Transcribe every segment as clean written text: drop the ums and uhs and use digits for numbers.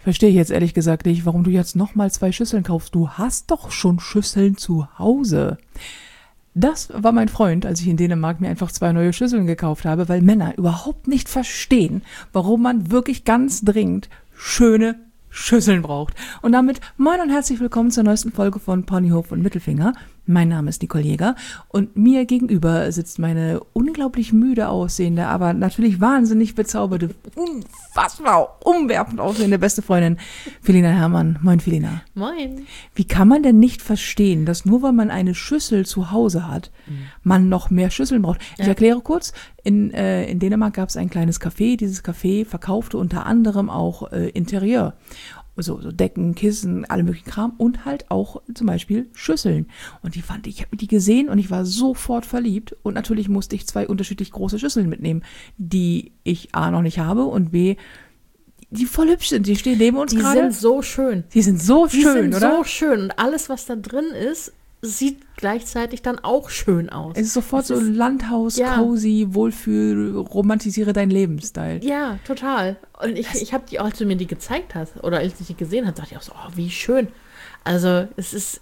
Verstehe ich jetzt ehrlich gesagt nicht, warum du jetzt nochmal 2 Schüsseln kaufst. Du hast doch schon Schüsseln zu Hause. Das war mein Freund, als ich in Dänemark mir einfach 2 neue Schüsseln gekauft habe, weil Männer überhaupt nicht verstehen, warum man wirklich ganz dringend schöne Schüsseln braucht. Und damit moin und herzlich willkommen zur neuesten Folge von Ponyhof und Mittelfinger. Mein Name ist Nicole Jäger und mir gegenüber sitzt meine unglaublich müde aussehende, aber natürlich wahnsinnig bezauberte, unfassbar umwerfend aussehende beste Freundin Felina Herrmann. Moin Felina. Moin. Wie kann man denn nicht verstehen, dass nur weil man eine Schüssel zu Hause hat, man noch mehr Schüsseln braucht? Ich erkläre kurz, in Dänemark gab es ein kleines Café. Dieses Café verkaufte unter anderem auch Interieur. So Decken, Kissen, alle möglichen Kram und halt auch zum Beispiel Schüsseln. Und ich habe die gesehen und ich war sofort verliebt. Und natürlich musste ich 2 unterschiedlich große Schüsseln mitnehmen, die ich A noch nicht habe und B, die voll hübsch sind. Die stehen neben uns gerade. Die sind so schön. Die sind so schön, oder? Die sind so schön. Und alles, was da drin ist, sieht gleichzeitig dann auch schön aus. Es ist sofort so Landhaus, cozy, Wohlfühl, romantisiere dein Leben-Style. Ja, total. Und ich habe die auch, als du mir die gezeigt hast, oder als ich die gesehen habe, dachte ich auch so, oh, wie schön. Also es ist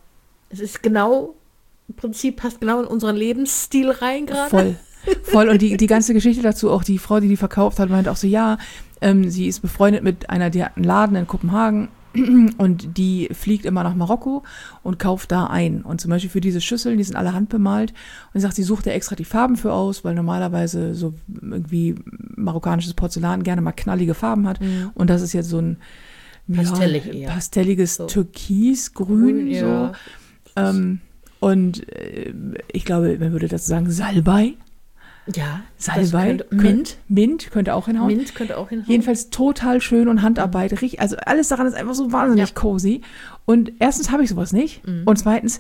genau, im Prinzip passt genau in unseren Lebensstil rein gerade. Voll. Und die ganze Geschichte dazu, auch die Frau, die verkauft hat, meinte auch so, ja, sie ist befreundet mit einer, die hat einen Laden in Kopenhagen. Und die fliegt immer nach Marokko und kauft da ein. Und zum Beispiel für diese Schüsseln, die sind alle handbemalt. Und sie sagt, sie sucht da extra die Farben für aus, weil normalerweise so irgendwie marokkanisches Porzellan gerne mal knallige Farben hat. Und das ist jetzt so ein pastelliges so. Türkisgrün. Ja. So. Und ich glaube, man würde dazu sagen Salbei. Ja, Salbei. Mint könnte auch hinhauen. Jedenfalls total schön und Handarbeit. Also alles daran ist einfach so wahnsinnig cozy. Und erstens habe ich sowas nicht. Und zweitens,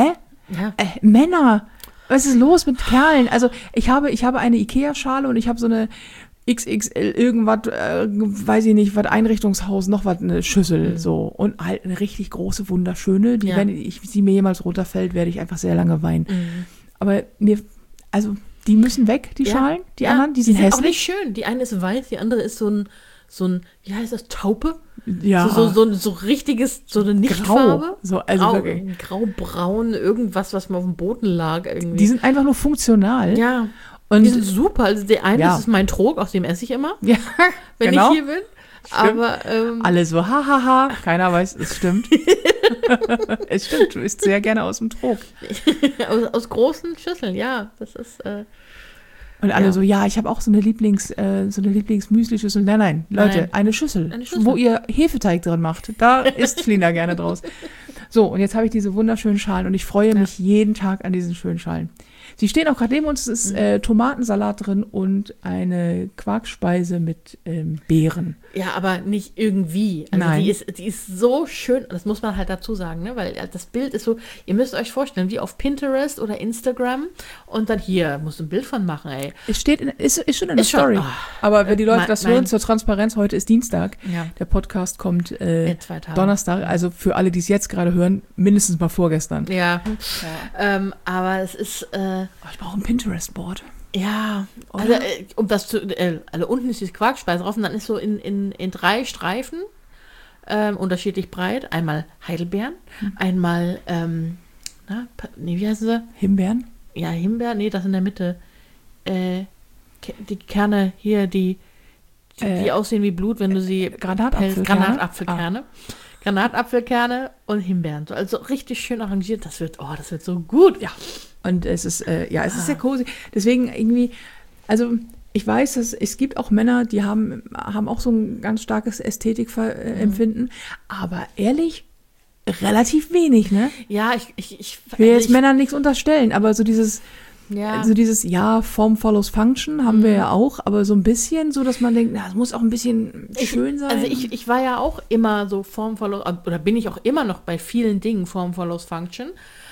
Männer, was ist los mit Kerlen? Also ich habe eine Ikea-Schale und ich habe so eine XXL irgendwas, weiß ich nicht, was Einrichtungshaus, noch was, eine Schüssel so. Und halt eine richtig große, wunderschöne, die, wenn sie mir jemals runterfällt, werde ich einfach sehr lange weinen. Aber die müssen weg, die Schalen, die anderen, die sind hässlich. Auch nicht schön. Die eine ist weiß, die andere ist so ein wie heißt das, Taupe? Ja. So richtiges, so eine Nichtfarbe. So, also wirklich. Graubraun, irgendwas, was mal auf dem Boden lag irgendwie. Die sind einfach nur funktional. Ja. Und die sind super. Also der eine, das ist mein Trog, aus dem esse ich immer, wenn ich hier bin. Stimmt. Aber alle so, hahaha, keiner weiß, es stimmt. Es stimmt, du isst sehr gerne aus dem Trog. aus großen Schüsseln, ja. Das ist und alle so, ja, ich habe auch so eine Lieblings-Müsli-Schüssel. Nein, Leute, eine Schüssel, wo ihr Hefeteig drin macht. Da isst Flina gerne draus. So, und jetzt habe ich diese wunderschönen Schalen und ich freue mich jeden Tag an diesen schönen Schalen. Sie stehen auch gerade neben uns, es ist Tomatensalat drin und eine Quarkspeise mit Beeren. Ja, aber nicht irgendwie. Also nein. Die ist so schön, das muss man halt dazu sagen, ne? Weil das Bild ist so, ihr müsst euch vorstellen, wie auf Pinterest oder Instagram und dann hier, musst du ein Bild von machen, ey. Es steht, ist schon in der Story. Aber wenn die Leute das hören, zur Transparenz, heute ist Dienstag, der Podcast kommt Donnerstag, also für alle, die es jetzt gerade hören, mindestens mal vorgestern. Ja. Aber es ist ich brauche ein Pinterest-Board. Ja, also um das zu, also unten ist die Quarkspeise drauf und dann ist so in 3 Streifen unterschiedlich breit. Einmal Heidelbeeren, einmal, wie heißen sie? Himbeeren? Ja, Himbeeren, nee, das in der Mitte. Die Kerne hier, die aussehen wie Blut, wenn du sie Granatapfelkerne. Granatapfelkerne und Himbeeren. Also richtig schön arrangiert. Das wird so gut. Ja. Und es ist, es ist sehr cozy. Deswegen irgendwie, also ich weiß, dass es gibt auch Männer, die haben auch so ein ganz starkes Ästhetikempfinden. Aber ehrlich, relativ wenig, ne? Ja, ich will jetzt Männern nichts unterstellen, aber so dieses Form follows Function haben wir ja auch, aber so ein bisschen so, dass man denkt, es muss auch ein bisschen schön sein. Also ich war ja auch immer so Form follows, oder bin ich auch immer noch bei vielen Dingen Form follows Function.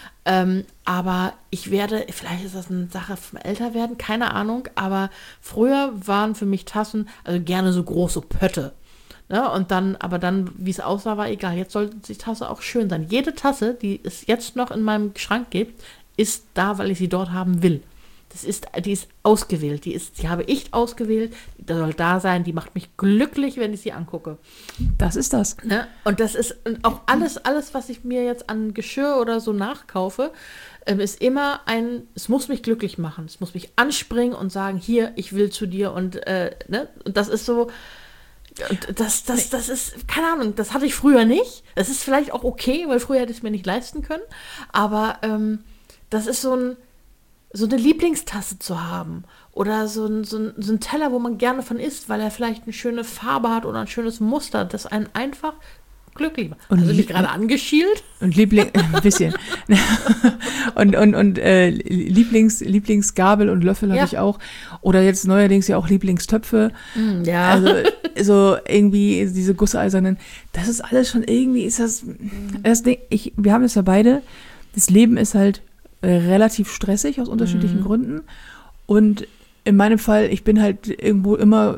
Aber vielleicht ist das eine Sache vom Älterwerden, keine Ahnung, aber früher waren für mich Tassen, also gerne so große Pötte. Ne? Und dann, wie es aussah, war egal. Jetzt sollte die Tasse auch schön sein. Jede Tasse, die es jetzt noch in meinem Schrank gibt, ist da, weil ich sie dort haben will. die ist ausgewählt, die habe ich ausgewählt, die soll da sein, die macht mich glücklich, wenn ich sie angucke. Das ist das. Ne? Und das ist auch alles, was ich mir jetzt an Geschirr oder so nachkaufe, ist immer es muss mich glücklich machen, es muss mich anspringen und sagen, hier, ich will zu dir und, ne? Und das ist so, das ist, keine Ahnung, das hatte ich früher nicht. Das ist vielleicht auch okay, weil früher hätte ich es mir nicht leisten können, aber das ist so eine Lieblingstasse zu haben oder so ein Teller, wo man gerne von isst, weil er vielleicht eine schöne Farbe hat oder ein schönes Muster, das einen einfach glücklich macht. Und also mich gerade angeschielt. Und ein bisschen. und Lieblingsgabel und Löffel habe ich auch. Oder jetzt neuerdings ja auch Lieblingstöpfe. Ja. Also so irgendwie diese gusseisernen. Das ist alles schon irgendwie, ist das Ding, wir haben es ja beide. Das Leben ist halt relativ stressig aus unterschiedlichen Gründen. Und in meinem Fall, ich bin halt irgendwo immer,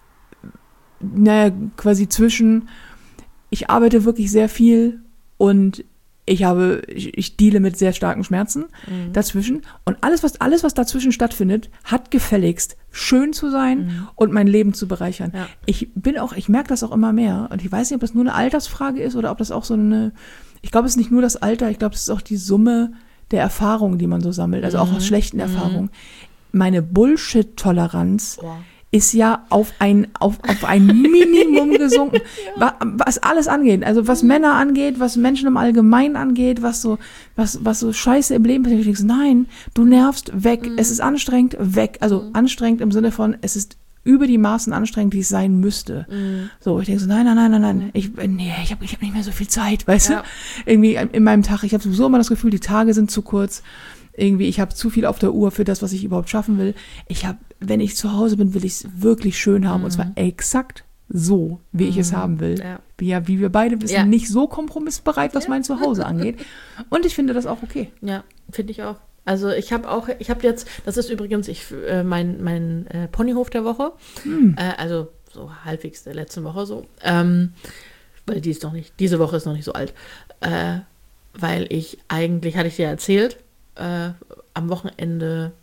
quasi zwischen, ich arbeite wirklich sehr viel und ich deale mit sehr starken Schmerzen dazwischen. Und alles, was dazwischen stattfindet, hat gefälligst schön zu sein und mein Leben zu bereichern. Ja. Ich merke das auch immer mehr. Und ich weiß nicht, ob das nur eine Altersfrage ist oder ob das auch ich glaube, es ist nicht nur das Alter, ich glaube, es ist auch die Summe der Erfahrungen, die man so sammelt, also auch aus schlechten Erfahrungen. Meine Bullshit-Toleranz ist ja auf ein Minimum gesunken, was alles angeht, also was Männer angeht, was Menschen im Allgemeinen angeht, was so Scheiße im Leben passiert. Ich denke, nein, du nervst, weg, es ist anstrengend, weg, also anstrengend im Sinne von, es ist über die Maßen anstrengend, wie es sein müsste. So, ich denke so, nein, ich habe nicht mehr so viel Zeit, weißt du? Irgendwie in meinem Tag, ich habe sowieso immer das Gefühl, die Tage sind zu kurz. Irgendwie, ich habe zu viel auf der Uhr für das, was ich überhaupt schaffen will. Wenn ich zu Hause bin, will ich es wirklich schön haben. Und zwar exakt so, wie ich es haben will. Ja. Wie wir beide wissen, nicht so kompromissbereit, was mein Zuhause angeht. Und ich finde das auch okay. Ja, finde ich auch. Also ich habe jetzt, das ist übrigens mein Ponyhof der Woche, also so halbwegs der letzten Woche so, weil diese Woche ist noch nicht so alt, weil ich eigentlich, hatte ich dir erzählt, am Wochenende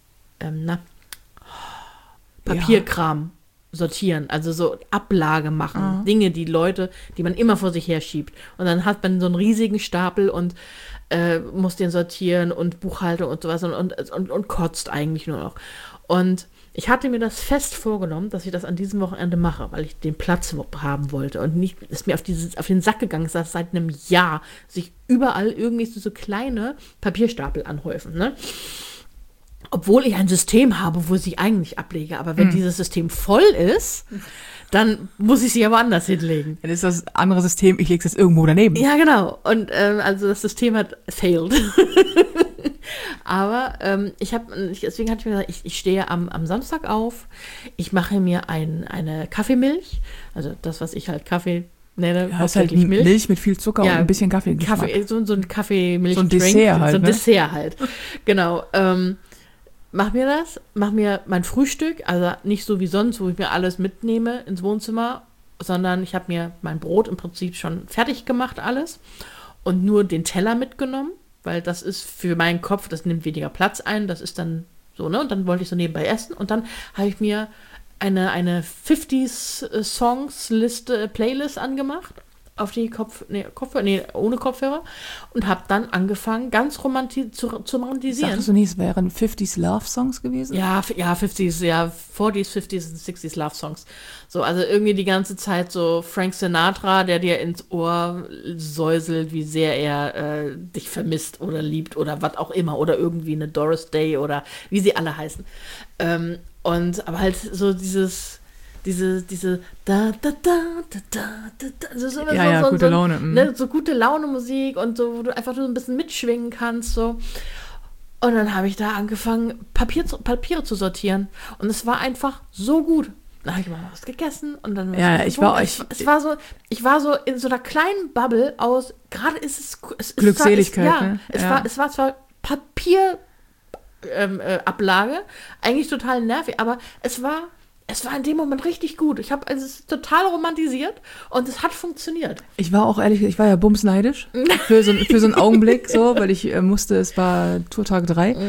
Papierkram sortieren, also so Ablage machen, Dinge, die man immer vor sich her schiebt. Und dann hat man so einen riesigen Stapel und muss den sortieren und Buchhaltung und sowas und kotzt eigentlich nur noch. Und ich hatte mir das fest vorgenommen, dass ich das an diesem Wochenende mache, weil ich den Platz haben wollte und nicht, ist mir auf den Sack gegangen ist, dass seit einem Jahr sich überall irgendwie so kleine Papierstapel anhäufen, ne? Obwohl ich ein System habe, wo ich sie eigentlich ablege. Aber wenn dieses System voll ist, dann muss ich sie aber anders hinlegen. Dann ist das andere System, ich lege es jetzt irgendwo daneben. Ja, genau. Und also das System hat failed. Aber deswegen hatte ich mir gesagt, ich stehe am Samstag auf, ich mache mir eine Kaffeemilch, also das, was ich halt Kaffee nenne, ja, ist halt Milch mit viel Zucker und ein bisschen Kaffee. So ein Kaffeemilch. So ein Dessert halt. So ein Dessert halt. Genau. Mach mir mein Frühstück, also nicht so wie sonst, wo ich mir alles mitnehme ins Wohnzimmer, sondern ich habe mir mein Brot im Prinzip schon fertig gemacht, alles, und nur den Teller mitgenommen, weil das ist für meinen Kopf, das nimmt weniger Platz ein, das ist dann so, ne, und dann wollte ich so nebenbei essen und dann habe ich mir eine 50s-Songs-Liste, Playlist angemacht, auf die ohne Kopfhörer und habe dann angefangen, ganz zu romantisieren. Sagtest du nicht, es wären 50s Love-Songs gewesen? Ja, 50s, ja, 40s, 50s und 60s Love-Songs. So, also irgendwie die ganze Zeit so Frank Sinatra, der dir ins Ohr säuselt, wie sehr er dich vermisst oder liebt oder was auch immer. Oder irgendwie eine Doris Day oder wie sie alle heißen. Aber halt so diese da da da da da da, so gute Laune. Ne, so gute Laune Musik und so, wo du einfach so ein bisschen mitschwingen kannst, so. Und dann habe ich da angefangen, Papiere zu sortieren. Und es war einfach so gut. Dann habe ich mal was gegessen und dann ich war so in so einer kleinen Bubble aus, gerade ist es Glückseligkeit. Es war zwar Ablage, eigentlich total nervig, aber es war in dem Moment richtig gut. Ich habe es total romantisiert und es hat funktioniert. Ich war ja bumsneidisch für so einen Augenblick, so, weil ich musste, es war Tourtag 3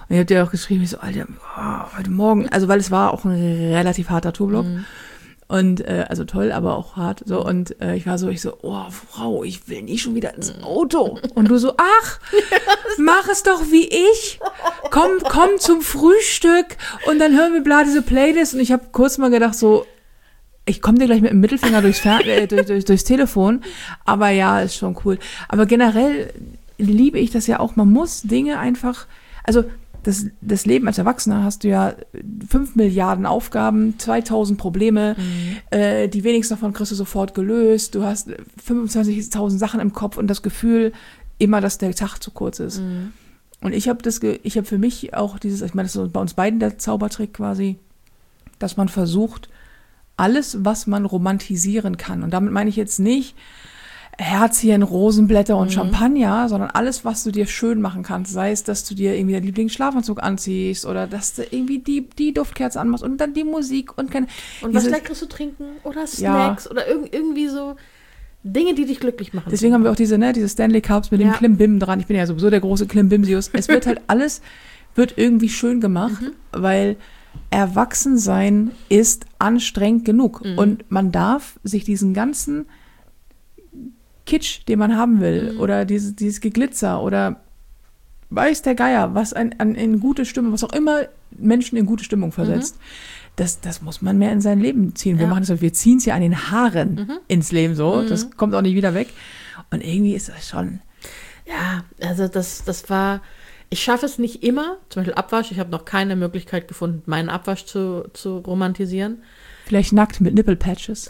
Und ich habe dir auch geschrieben, ich so, Alter, heute Morgen, also weil es war auch ein relativ harter Tourblock. Und, also toll, aber auch hart, so, und ich so, oh, Frau, ich will nicht schon wieder ins Auto. Und du so, ach, mach es doch wie ich. Komm zum Frühstück und dann hören wir bla diese Playlist. Und ich habe kurz mal gedacht, so, ich komme dir gleich mit dem Mittelfinger durchs Telefon, aber ja, ist schon cool. Aber generell liebe ich das ja auch, man muss Dinge einfach, also das Leben als Erwachsener hast du ja 5 Milliarden Aufgaben, 2000 Probleme, die wenigsten davon kriegst du sofort gelöst, du hast 25.000 Sachen im Kopf und das Gefühl immer, dass der Tag zu kurz ist. Und ich habe für mich auch dieses, ich meine, das ist bei uns beiden der Zaubertrick quasi, dass man versucht, alles, was man romantisieren kann, und damit meine ich jetzt nicht Herzchen, Rosenblätter und Champagner, sondern alles, was du dir schön machen kannst, sei es, dass du dir irgendwie deinen Lieblingsschlafanzug anziehst oder dass du irgendwie die Duftkerze anmachst und dann die Musik und was Leckeres zu trinken oder Snacks oder irgendwie so Dinge, die dich glücklich machen. Deswegen haben wir auch diese Stanley Cups mit dem Klimbim dran. Ich bin ja sowieso der große Klimbimsius. Es wird halt alles, wird irgendwie schön gemacht, weil Erwachsensein ist anstrengend genug. Und man darf sich diesen ganzen Kitsch, den man haben will, oder dieses Geglitzer oder weiß der Geier, was in gute Stimmung, was auch immer Menschen in gute Stimmung versetzt, das muss man mehr in sein Leben ziehen. Wir ziehen es ja an den Haaren ins Leben so, das kommt auch nicht wieder weg. Und irgendwie ist das schon... Ja, also das war... Ich schaffe es nicht immer, zum Beispiel Abwasch, ich habe noch keine Möglichkeit gefunden, meinen Abwasch zu romantisieren. Vielleicht nackt mit Nippelpatches.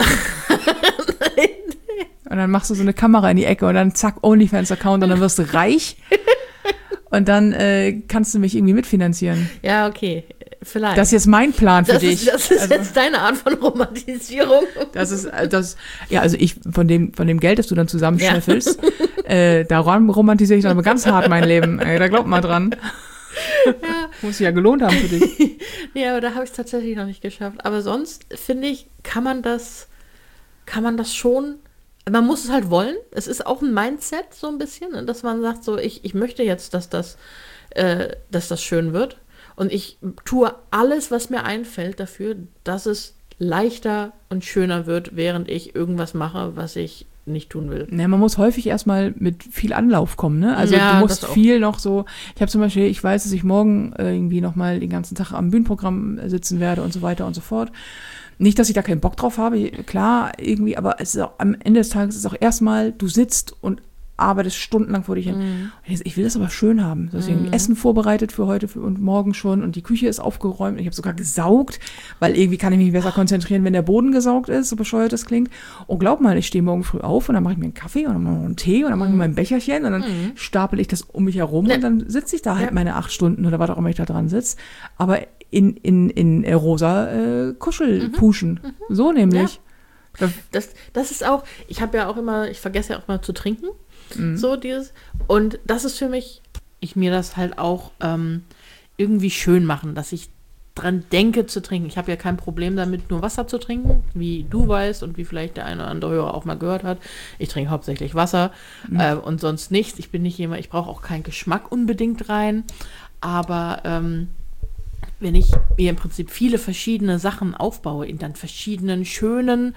Und dann machst du so eine Kamera in die Ecke und dann zack, OnlyFans-Account und dann wirst du reich. Und dann kannst du mich irgendwie mitfinanzieren. Ja, okay, vielleicht. Das ist jetzt mein Plan für dich. Das ist jetzt deine Art von Romantisierung. Ja, also ich, von dem Geld, das du dann zusammenschnüffelst, daran romantisiere ich dann aber ganz hart mein Leben. Da glaubt mal dran. Ja. Muss sich ja gelohnt haben für dich. Ja, aber da habe ich es tatsächlich noch nicht geschafft. Aber sonst, finde ich, kann man das schon... Man muss es halt wollen. Es ist auch ein Mindset so ein bisschen, dass man sagt so, ich möchte jetzt, dass das schön wird. Und ich tue alles, was mir einfällt dafür, dass es leichter und schöner wird, während ich irgendwas mache, was ich nicht tun will. Ja, man muss häufig erstmal mit viel Anlauf kommen, ne? Also du musst viel noch so, ich habe zum Beispiel, ich weiß, dass ich morgen irgendwie nochmal den ganzen Tag am Bühnenprogramm sitzen werde und so weiter und so fort. Nicht, dass ich da keinen Bock drauf habe, klar, irgendwie, aber es ist auch, am Ende des Tages ist es auch erstmal, du sitzt und arbeitest stundenlang vor dich hin. Ich will das aber schön haben. Deswegen Essen vorbereitet für heute und morgen schon und die Küche ist aufgeräumt. Ich habe sogar gesaugt, weil irgendwie kann ich mich besser konzentrieren, wenn der Boden gesaugt ist, so bescheuert das klingt. Und glaub mal, ich stehe morgen früh auf und dann mache ich mir einen Kaffee und dann mache ich noch einen Tee und dann mache ich mir mein Becherchen und dann stapel ich das um mich herum und dann sitze ich da halt meine 8 Stunden oder was auch immer ich da dran sitze. Aber in rosa Kuschelpuschen. So nämlich. Ja. Das ist auch, ich vergesse ja auch immer zu trinken. So dieses. Und das ist für mich, ich mir das halt auch irgendwie schön machen, dass ich dran denke zu trinken. Ich habe ja kein Problem damit, nur Wasser zu trinken, wie du weißt und wie vielleicht der eine oder andere Hörer auch mal gehört hat. Ich trinke hauptsächlich Wasser und sonst nichts. Ich bin nicht jemand, ich brauche auch keinen Geschmack unbedingt rein. Aber wenn ich mir im Prinzip viele verschiedene Sachen aufbaue, in dann verschiedenen schönen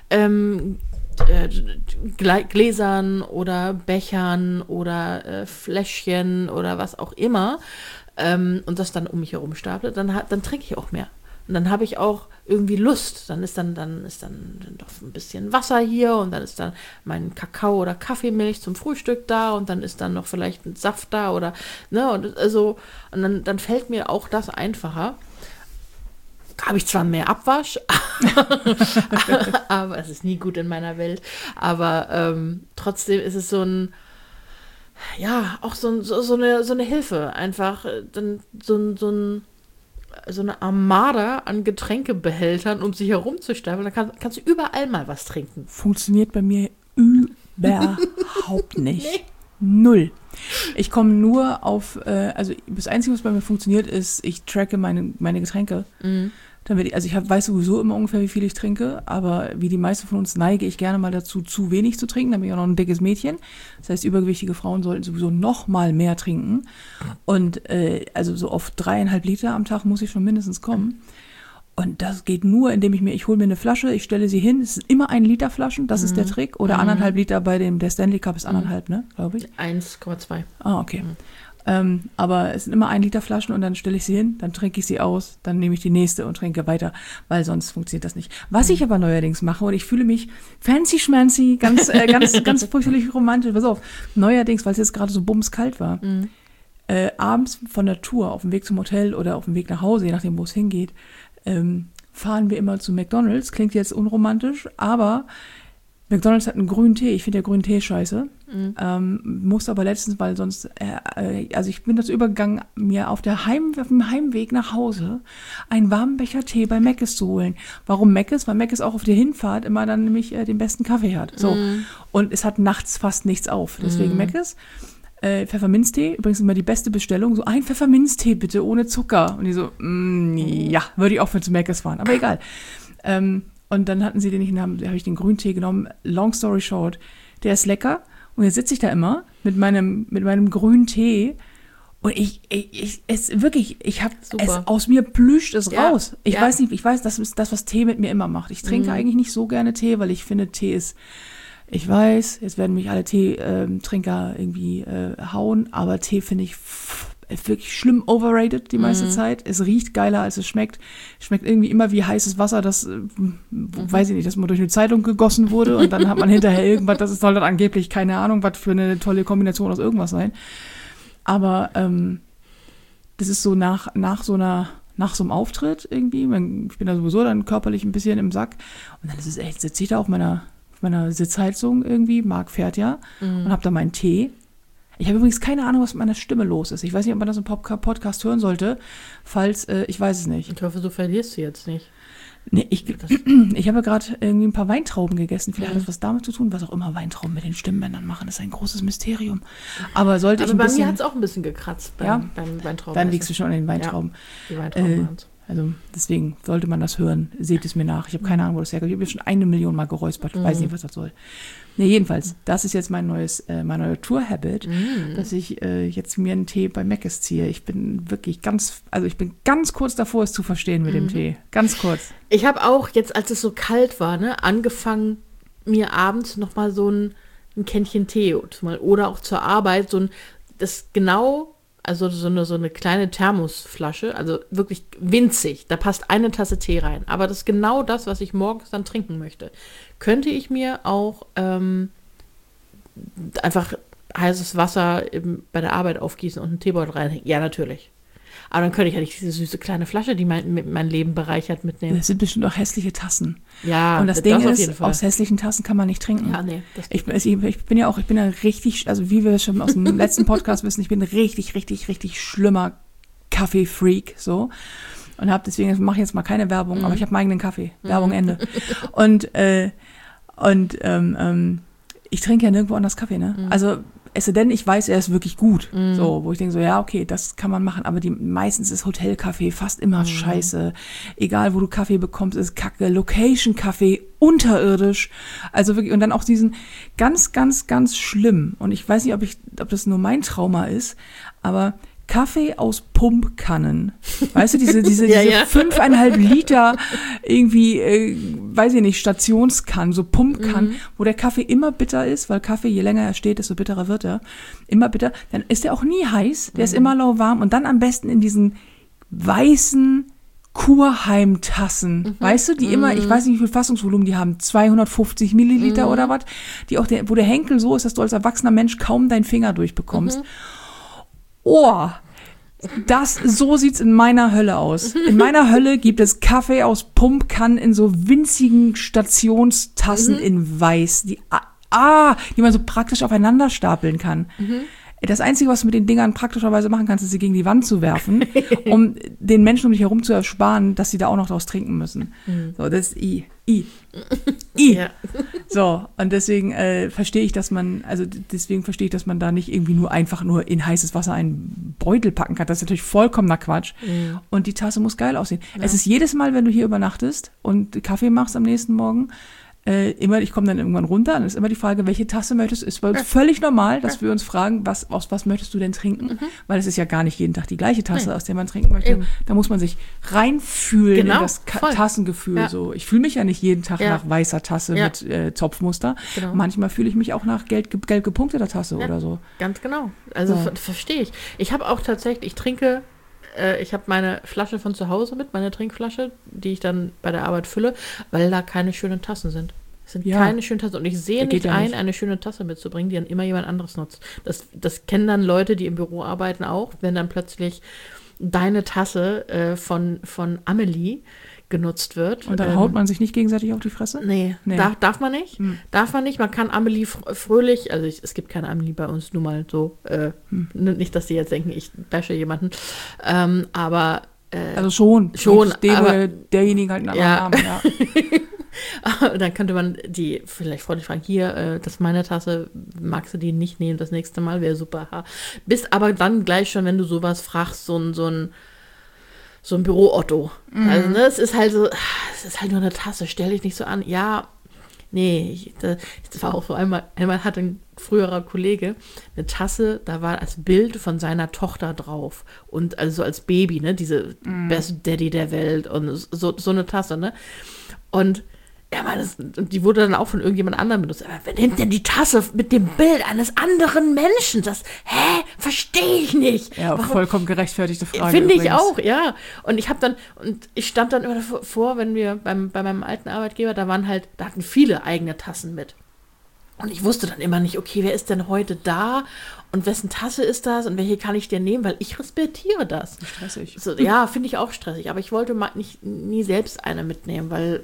Gläsern oder Bechern oder Fläschchen oder was auch immer und das dann um mich herum staple, dann trinke ich auch mehr. Und dann habe ich auch irgendwie Lust. Dann ist dann doch ein bisschen Wasser hier und dann ist dann mein Kakao oder Kaffeemilch zum Frühstück da und dann ist dann noch vielleicht ein Saft da oder, ne, und dann fällt mir auch das einfacher. Habe ich zwar mehr Abwasch, aber es ist nie gut in meiner Welt. Aber trotzdem ist es so ein, ja, auch so eine Hilfe. Einfach dann so eine Armada an Getränkebehältern, um sich herumzustapeln. Dann kannst du überall mal was trinken. Funktioniert bei mir überhaupt nicht. Nee. Null. Ich komme nur auf, also das Einzige, was bei mir funktioniert, ist, ich tracke meine Getränke. Also weiß sowieso immer ungefähr, wie viel ich trinke, aber wie die meisten von uns neige ich gerne mal dazu, zu wenig zu trinken. Da bin ich auch noch ein dickes Mädchen. Das heißt, übergewichtige Frauen sollten sowieso noch mal mehr trinken. Und also so auf 3,5 Liter am Tag muss ich schon mindestens kommen. Und das geht nur, indem ich hole mir eine Flasche, ich stelle sie hin. Es sind immer 1 Liter Flaschen, das ist der Trick. Oder 1,5 Liter der Stanley Cup ist 1,5, ne, glaube ich. 1,2. Ah, okay. Aber es sind immer 1 Liter Flaschen und dann stelle ich sie hin, dann trinke ich sie aus, dann nehme ich die nächste und trinke weiter, weil sonst funktioniert das nicht. Was ich aber neuerdings mache, und ich fühle mich fancy schmancy, ganz fürchterlich romantisch, pass auf, neuerdings, weil es jetzt gerade so bumskalt war, abends von der Tour auf dem Weg zum Hotel oder auf dem Weg nach Hause, je nachdem, wo es hingeht, fahren wir immer zu McDonald's. Klingt jetzt unromantisch, aber McDonald's hat einen grünen Tee. Ich finde ja grünen Tee scheiße. Musste aber letztens, weil sonst, also ich bin dazu übergegangen, mir auf dem Heimweg nach Hause einen warmen Becher Tee bei Mc's zu holen. Warum Mc's? Weil Mc's auch auf der Hinfahrt immer dann nämlich den besten Kaffee hat. So. Und es hat nachts fast nichts auf. Deswegen Mc's. Pfefferminztee, übrigens immer die beste Bestellung. So ein Pfefferminztee bitte, ohne Zucker. Und die so, ja, würde ich auch für zu Mc's fahren. Aber egal. Und dann hatten sie den nicht in der Hand, da habe ich den Grüntee genommen. Long story short, der ist lecker. Und jetzt sitze ich da immer mit meinem grünen Tee. Und ich habe es aus mir plüscht es raus. Ich weiß, das ist das, was Tee mit mir immer macht. Ich trinke eigentlich nicht so gerne Tee, weil ich finde, Tee ist, ich weiß, jetzt werden mich alle Teetrinker irgendwie hauen, aber Tee finde ich wirklich schlimm overrated die meiste Zeit. Es riecht geiler, als es schmeckt. Schmeckt irgendwie immer wie heißes Wasser, das, weiß ich nicht, dass man durch eine Zeitung gegossen wurde und dann hat man hinterher irgendwas, soll dann angeblich, keine Ahnung, was für eine tolle Kombination aus irgendwas sein. Aber das ist so nach so einem Auftritt irgendwie, ich bin da sowieso dann körperlich ein bisschen im Sack und dann ist es echt, sitze ich da auf meiner Sitzheizung irgendwie, Marc fährt ja, und habe da meinen Tee. Ich habe übrigens keine Ahnung, was mit meiner Stimme los ist. Ich weiß nicht, ob man das im Podcast hören sollte, falls, ich weiß es nicht. Ich hoffe, du verlierst sie jetzt nicht. Nee, ich habe gerade irgendwie ein paar Weintrauben gegessen. Vielleicht hat das was damit zu tun, was auch immer Weintrauben mit den Stimmbändern machen. Das ist ein großes Mysterium. Aber bei mir hat es auch ein bisschen gekratzt beim Weintrauben. Dann liegst du schon an den Weintrauben. Ja, die Weintrauben also deswegen sollte man das hören. Seht es mir nach. Ich habe keine Ahnung, wo das herkommt. Ich habe schon 1 Million Mal geräuspert. Ich weiß nicht, was das soll. Nee, jedenfalls, das ist jetzt mein neuer Tour-Habit, dass ich jetzt mir einen Tee bei Mc's ziehe. Ich bin wirklich ganz kurz davor, es zu verstehen mit dem Tee. Ganz kurz. Ich habe auch jetzt, als es so kalt war, angefangen, mir abends nochmal so ein Kännchen Tee oder auch zur Arbeit, also so eine kleine Thermosflasche, also wirklich winzig, da passt eine Tasse Tee rein. Aber das ist genau das, was ich morgens dann trinken möchte. Könnte ich mir auch einfach heißes Wasser bei der Arbeit aufgießen und einen Teebeutel reinhängen? Ja, natürlich. Aber dann könnte ich ja nicht diese süße kleine Flasche, die mein Leben bereichert, mitnehmen. Das sind bestimmt auch hässliche Tassen. Ja, und das Ding ist, aus hässlichen Tassen kann man nicht trinken. Ja, nee. Ich bin ja richtig, also wie wir schon aus dem letzten Podcast wissen, ich bin ein richtig, richtig, richtig schlimmer Kaffee-Freak, so. Und deswegen mache ich jetzt mal keine Werbung, aber ich habe meinen eigenen Kaffee. Werbung Ende. Und ich trinke ja nirgendwo anders Kaffee, ne? Also es denn, ich weiß, er ist wirklich gut. So, wo ich denke so, ja, okay, das kann man machen. Aber meistens ist Hotelkaffee fast immer scheiße. Egal, wo du Kaffee bekommst, ist Kacke. Location-Kaffee, unterirdisch. Also wirklich, und dann auch diesen ganz, ganz, ganz schlimm. Und ich weiß nicht, ob das nur mein Trauma ist, aber Kaffee aus Pumpkannen. Weißt du, diese 5,5 Liter irgendwie, weiß ich nicht, Stationskannen, so Pumpkannen, wo der Kaffee immer bitter ist, weil Kaffee, je länger er steht, desto bitterer wird er. Immer bitter. Dann ist er auch nie heiß, der ist immer lauwarm und dann am besten in diesen weißen Kurheimtassen, weißt du, die immer, ich weiß nicht, wie viel Fassungsvolumen die haben, 250 Milliliter oder was, die auch wo der Henkel so ist, dass du als erwachsener Mensch kaum deinen Finger durchbekommst. Oh, so sieht's in meiner Hölle aus. In meiner Hölle gibt es Kaffee aus Pumpkannen in so winzigen Stationstassen in weiß, die man so praktisch aufeinander stapeln kann. Das Einzige, was du mit den Dingern praktischerweise machen kannst, ist sie gegen die Wand zu werfen, um den Menschen um dich herum zu ersparen, dass sie da auch noch draus trinken müssen. So, Ja. So, und deswegen verstehe ich, dass man da nicht irgendwie einfach nur in heißes Wasser einen Beutel packen kann. Das ist natürlich vollkommener Quatsch. Mhm. Und die Tasse muss geil aussehen. Ja. Es ist jedes Mal, wenn du hier übernachtest und Kaffee machst am nächsten Morgen, ich komme dann irgendwann runter, dann ist immer die Frage, welche Tasse möchtest du? Ist bei uns völlig normal, dass wir uns fragen, aus was möchtest du denn trinken? Weil es ist ja gar nicht jeden Tag die gleiche Tasse, aus der man trinken möchte. Eben. Da muss man sich reinfühlen in das voll. Tassengefühl. Ja. So. Ich fühle mich ja nicht jeden Tag Ja. nach weißer Tasse mit Zopfmuster. Genau. Manchmal fühle ich mich auch nach gelb gepunkteter Tasse oder so. Ganz genau. Also So. verstehe ich. Ich habe auch tatsächlich, ich habe meine Flasche von zu Hause mit, meine Trinkflasche, die ich dann bei der Arbeit fülle, weil da keine schönen Tassen sind. Es sind keine schönen Tassen. Und ich sehe nicht ein, eine schöne Tasse mitzubringen, die dann immer jemand anderes nutzt. Das kennen dann Leute, die im Büro arbeiten auch, wenn dann plötzlich deine Tasse von Amelie genutzt wird. Und dann haut man sich nicht gegenseitig auf die Fresse? Nee. Darf man nicht. Darf man nicht. Man kann Amelie fröhlich, also es gibt keine Amelie bei uns, nur mal so, nicht, dass die jetzt denken, ich bashe jemanden, aber also schon. Aber derjenige halt einen anderen Namen, ja. dann könnte man die vielleicht freundlich fragen, hier, das ist meine Tasse, magst du die nicht nehmen das nächste Mal, wäre super. Bist aber dann gleich schon, wenn du sowas fragst, so ein Büro-Otto. Also, ne, es ist halt nur eine Tasse, stell dich nicht so an. Ja, nee, das war auch so einmal hatte ein früherer Kollege eine Tasse, da war das Bild von seiner Tochter drauf. Und also als Baby, ne, diese Best Daddy der Welt und so eine Tasse, ne. Und ja, und die wurde dann auch von irgendjemand anderem benutzt. Aber wer nimmt denn die Tasse mit dem Bild eines anderen Menschen? Verstehe ich nicht. Ja, vollkommen gerechtfertigte Frage. Finde ich auch, ja. Und ich stand dann immer davor, wenn wir bei meinem alten Arbeitgeber, da hatten viele eigene Tassen mit. Und ich wusste dann immer nicht, okay, wer ist denn heute da und wessen Tasse ist das und welche kann ich denn nehmen, weil ich respektiere das. Stressig. So, ja, finde ich auch stressig. Aber ich wollte nie selbst eine mitnehmen, weil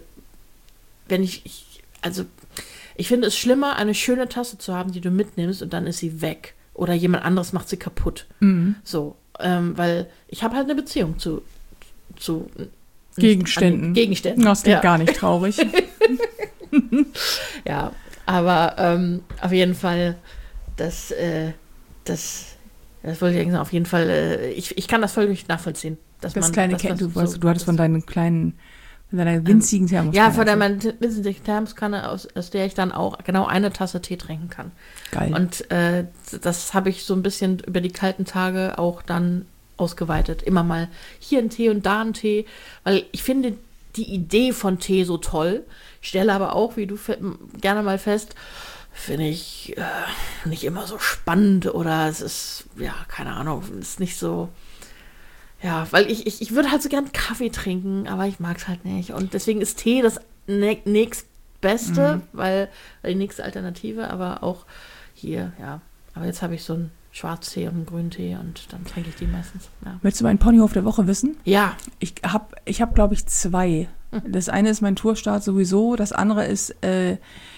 ich finde es schlimmer, eine schöne Tasse zu haben, die du mitnimmst und dann ist sie weg. Oder jemand anderes macht sie kaputt. So, weil ich habe halt eine Beziehung zu Gegenständen. Das klingt gar nicht traurig. Ja, aber auf jeden Fall, das wollte ich sagen, auf jeden Fall, ich kann das völlig nachvollziehen. Du hattest von deinen kleinen, von deiner winzigen Thermoskanne. Ja, von der winzigen Thermoskanne, aus der ich dann auch genau eine Tasse Tee trinken kann. Geil. Und das habe ich so ein bisschen über die kalten Tage auch dann ausgeweitet. Immer mal hier ein Tee und da ein Tee, weil ich finde die Idee von Tee so toll, stelle aber auch, wie du gerne mal fest, finde ich nicht immer so spannend oder es ist, ja, keine Ahnung, ist nicht so, ja, weil ich würde halt so gern Kaffee trinken, aber ich mag es halt nicht und deswegen ist Tee das nächstbeste, weil die nächste Alternative, aber auch hier, ja, aber jetzt habe ich so einen Schwarztee und einen grünen Tee und dann trinke ich die meistens. Ja. Möchtest du meinen Ponyhof der Woche wissen? Ja. Ich hab, glaube ich, 2. Das eine ist mein Tourstart sowieso, das andere ist, es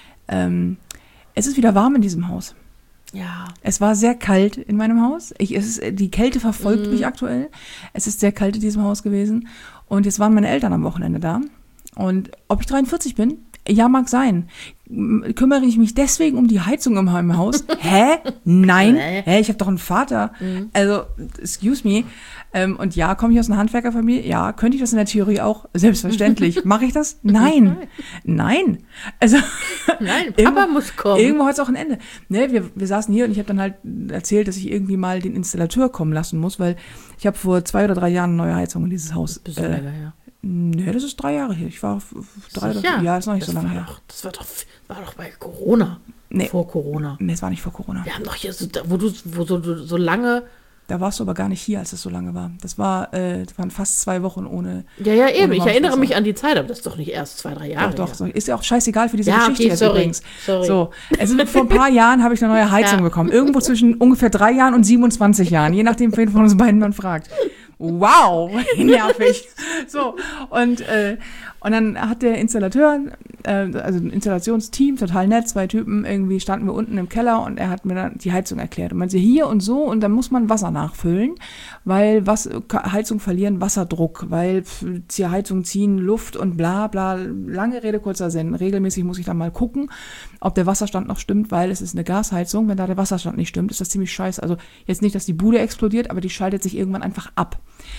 ist wieder warm in diesem Haus. Ja. Es war sehr kalt in meinem Haus. Die Kälte verfolgt mich aktuell. Es ist sehr kalt in diesem Haus gewesen. Und jetzt waren meine Eltern am Wochenende da. Und ob ich 43 bin? Ja, mag sein. Kümmere ich mich deswegen um die Heizung in meinem Haus? Hä? Nein. Hä? Ich habe doch einen Vater. Also, excuse me. Und ja, komme ich aus einer Handwerkerfamilie? Ja. Könnte ich das in der Theorie auch? Selbstverständlich. Mache ich das? Nein. Nein. Also, nein, Papa muss kommen. Irgendwo hat es auch ein Ende. Ne, wir saßen hier und ich habe dann halt erzählt, dass ich irgendwie mal den Installateur kommen lassen muss, weil ich habe vor 2 oder 3 Jahren eine neue Heizung in dieses Haus. Bisschen länger, ja. Ne, das ist 3 Jahre her. Ich war 3 oder 4. Ja, ist noch nicht so lange her. Das war doch bei Corona. Nee. Vor Corona. Nee, es war nicht vor Corona. Wir haben doch hier wo du so lange. Da warst du aber gar nicht hier, als es so lange war. Das waren fast 2 Wochen ohne. Ja, eben. Ich erinnere mich an die Zeit, aber das ist doch nicht erst 2, 3 Jahre. Doch. Ist ja auch scheißegal für diese ja, Geschichte okay, jetzt sorry. übrigens. So, also vor ein paar Jahren habe ich eine neue Heizung bekommen. Irgendwo zwischen ungefähr 3 Jahren und 27 Jahren, je nachdem, wen von uns beiden man fragt. Wow, nervig. So, und Und dann hat der Installateur, also ein Installationsteam, total nett, 2 Typen, irgendwie standen wir unten im Keller und er hat mir dann die Heizung erklärt. Und man sieht hier und so und dann muss man Wasser nachfüllen, weil Heizung verlieren Wasserdruck, weil Heizung ziehen Luft und bla bla. Lange Rede, kurzer Sinn. Regelmäßig muss ich dann mal gucken, ob der Wasserstand noch stimmt, weil es ist eine Gasheizung. Wenn da der Wasserstand nicht stimmt, ist das ziemlich scheiße. Also jetzt nicht, dass die Bude explodiert, aber die schaltet sich irgendwann einfach ab.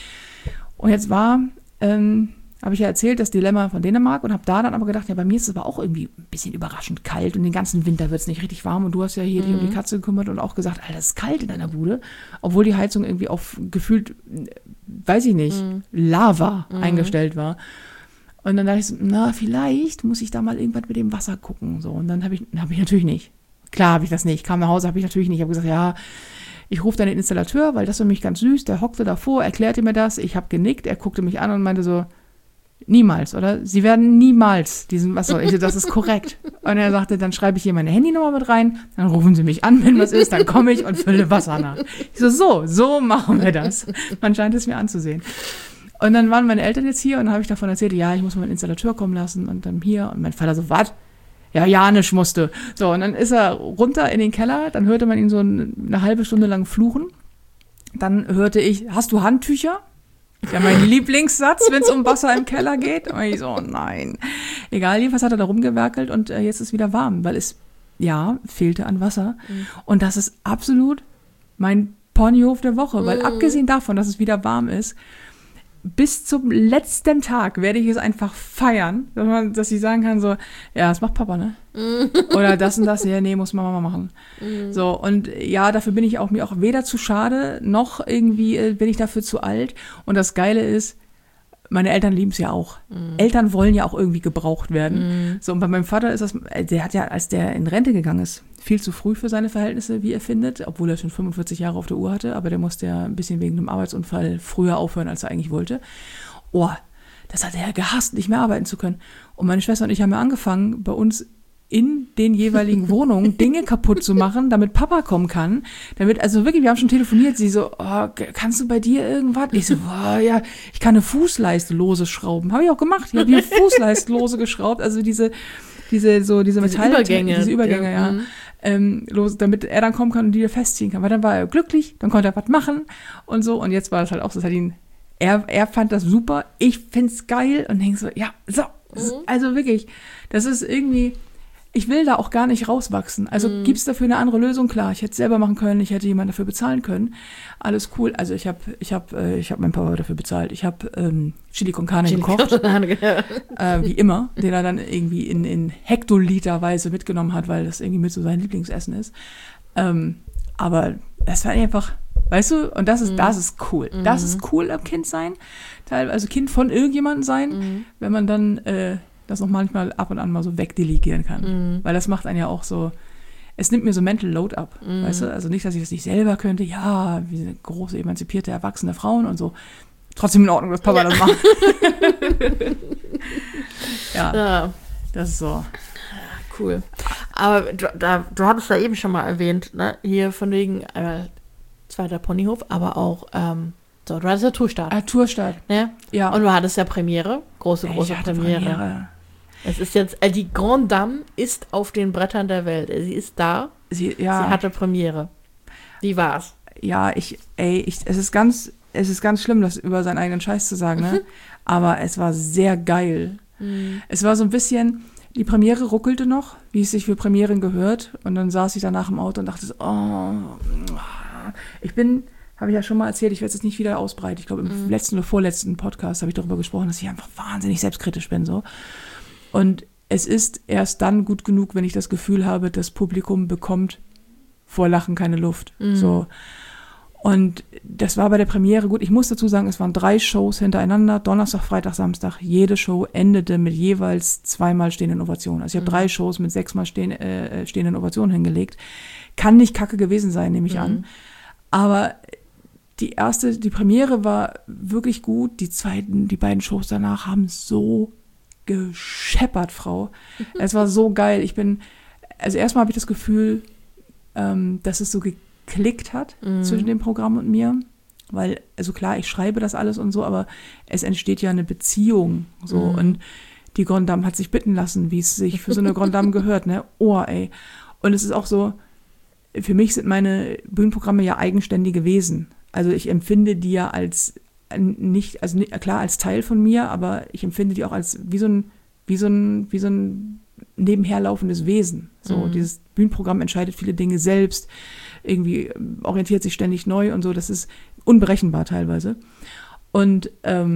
Und jetzt habe ich ja erzählt, das Dilemma von Dänemark und habe da dann aber gedacht, ja, bei mir ist es aber auch irgendwie ein bisschen überraschend kalt und den ganzen Winter wird es nicht richtig warm und du hast ja hier dich um die Katze gekümmert und auch gesagt, Alter, es ist kalt in deiner Bude, obwohl die Heizung irgendwie auf gefühlt, weiß ich nicht, Lava eingestellt war. Und dann dachte ich so, na, vielleicht muss ich da mal irgendwas mit dem Wasser gucken. So. Und dann habe ich natürlich nicht. Klar habe ich das nicht. Kam nach Hause, habe ich natürlich nicht. Ich habe gesagt, ja, ich rufe dann den Installateur, weil das für mich ganz süß, der hockte davor, erklärte mir das, ich habe genickt, er guckte mich an und meinte so, niemals, oder? Sie werden niemals diesen Wasser. Ich so, das ist korrekt. Und er sagte, dann schreibe ich hier meine Handynummer mit rein, dann rufen Sie mich an, wenn was ist, dann komme ich und fülle Wasser nach. Ich so machen wir das. Man scheint es mir anzusehen. Und dann waren meine Eltern jetzt hier und dann habe ich davon erzählt, ja, ich muss meinen Installateur kommen lassen und dann hier. Und mein Vater so, was? Ja, Janisch musste. So, und dann ist er runter in den Keller, dann hörte man ihn so eine halbe Stunde lang fluchen. Dann hörte ich, hast du Handtücher? Ja, mein Lieblingssatz, wenn es um Wasser im Keller geht. Und ich so, oh nein. Egal, jedenfalls hat er da rumgewerkelt und jetzt ist wieder warm, weil es, ja, fehlte an Wasser. Und das ist absolut mein Ponyhof der Woche, weil abgesehen davon, dass es wieder warm ist, bis zum letzten Tag werde ich es einfach feiern, dass ich sagen kann so, ja, das macht Papa, ne? Oder das und das, ja, nee, muss Mama machen. So, und ja, dafür bin ich mir auch weder zu schade, noch irgendwie bin ich dafür zu alt. Und das Geile ist, meine Eltern lieben es ja auch. Eltern wollen ja auch irgendwie gebraucht werden. So, und bei meinem Vater ist das, der hat ja, als der in Rente gegangen ist, viel zu früh für seine Verhältnisse, wie er findet, obwohl er schon 45 Jahre auf der Uhr hatte, aber der musste ja ein bisschen wegen einem Arbeitsunfall früher aufhören, als er eigentlich wollte. Oh, das hat er gehasst, nicht mehr arbeiten zu können. Und meine Schwester und ich haben ja angefangen, bei uns in den jeweiligen Wohnungen Dinge kaputt zu machen, damit Papa kommen kann. Damit, also wirklich, wir haben schon telefoniert, sie so, oh, kannst du bei dir irgendwas? Ich so, oh, ja, ich kann eine Fußleiste lose schrauben. Habe ich auch gemacht. Ich habe die Fußleiste lose geschraubt, also diese Metall, diese Übergänge, ja. Los, damit er dann kommen kann und die da festziehen kann. Weil dann war er glücklich, dann konnte er was machen und so. Und jetzt war das halt auch so, das hat ihn, er fand das super, ich find's geil und denk so, ja, so, also wirklich, das ist irgendwie, ich will da auch gar nicht rauswachsen. Also gibt's dafür eine andere Lösung? Klar, ich hätte es selber machen können, ich hätte jemanden dafür bezahlen können. Alles cool. Also ich hab meinen Papa dafür bezahlt. Ich habe Chili con Carne gekocht, wie immer, den er dann irgendwie in Hektoliterweise mitgenommen hat, weil das irgendwie mit so sein Lieblingsessen ist. Aber das war einfach, weißt du, und das ist cool. Das ist cool am Kind sein, also Kind von irgendjemandem sein, wenn man dann das auch manchmal ab und an mal so wegdelegieren kann. Weil das macht einen ja auch so, es nimmt mir so Mental Load ab, weißt du? Also nicht, dass ich das nicht selber könnte, ja, wie eine große, emanzipierte, erwachsene Frauen und so. Trotzdem in Ordnung, dass Papa das macht. ja, das ist so. Cool. Aber du hattest ja eben schon mal erwähnt, ne? Hier von wegen zweiter Ponyhof, aber auch so, du hattest ja Tourstart. Tourstart. Ne? Ja. Und du hattest ja Premiere, große Premiere. Es ist jetzt, die Grande Dame ist auf den Brettern der Welt. Sie ist da. Sie hatte Premiere. Wie war's? Ja, es ist ganz schlimm, das über seinen eigenen Scheiß zu sagen, ne? Aber es war sehr geil. Es war so ein bisschen, die Premiere ruckelte noch, wie es sich für Premieren gehört. Und dann saß ich danach im Auto und dachte so, habe ich ja schon mal erzählt, ich werde es jetzt nicht wieder ausbreiten. Ich glaube, im letzten oder vorletzten Podcast habe ich darüber gesprochen, dass ich einfach wahnsinnig selbstkritisch bin. So. Und es ist erst dann gut genug, wenn ich das Gefühl habe, das Publikum bekommt vor Lachen keine Luft. So. Und das war bei der Premiere gut. Ich muss dazu sagen, es waren 3 Shows hintereinander, Donnerstag, Freitag, Samstag. Jede Show endete mit jeweils 2-mal stehenden Ovationen. Also ich habe 3 Shows mit 6-mal stehenden Ovationen hingelegt. Kann nicht kacke gewesen sein, nehme ich an. Aber die Premiere war wirklich gut. Die beiden Shows danach haben so gescheppert, Frau. Es war so geil. Also erstmal habe ich das Gefühl, dass es so geklickt hat zwischen dem Programm und mir. Weil, also klar, ich schreibe das alles und so, aber es entsteht ja eine Beziehung. So. Und die Grande Dame hat sich bitten lassen, wie es sich für so eine Grande Dame gehört, ne? Oh, ey. Und es ist auch so, für mich sind meine Bühnenprogramme ja eigenständige Wesen. Also ich empfinde die ja als klar als Teil von mir, aber ich empfinde die auch als wie so ein nebenher laufendes Wesen. So, dieses Bühnenprogramm entscheidet viele Dinge selbst, irgendwie orientiert sich ständig neu und so, das ist unberechenbar teilweise. Und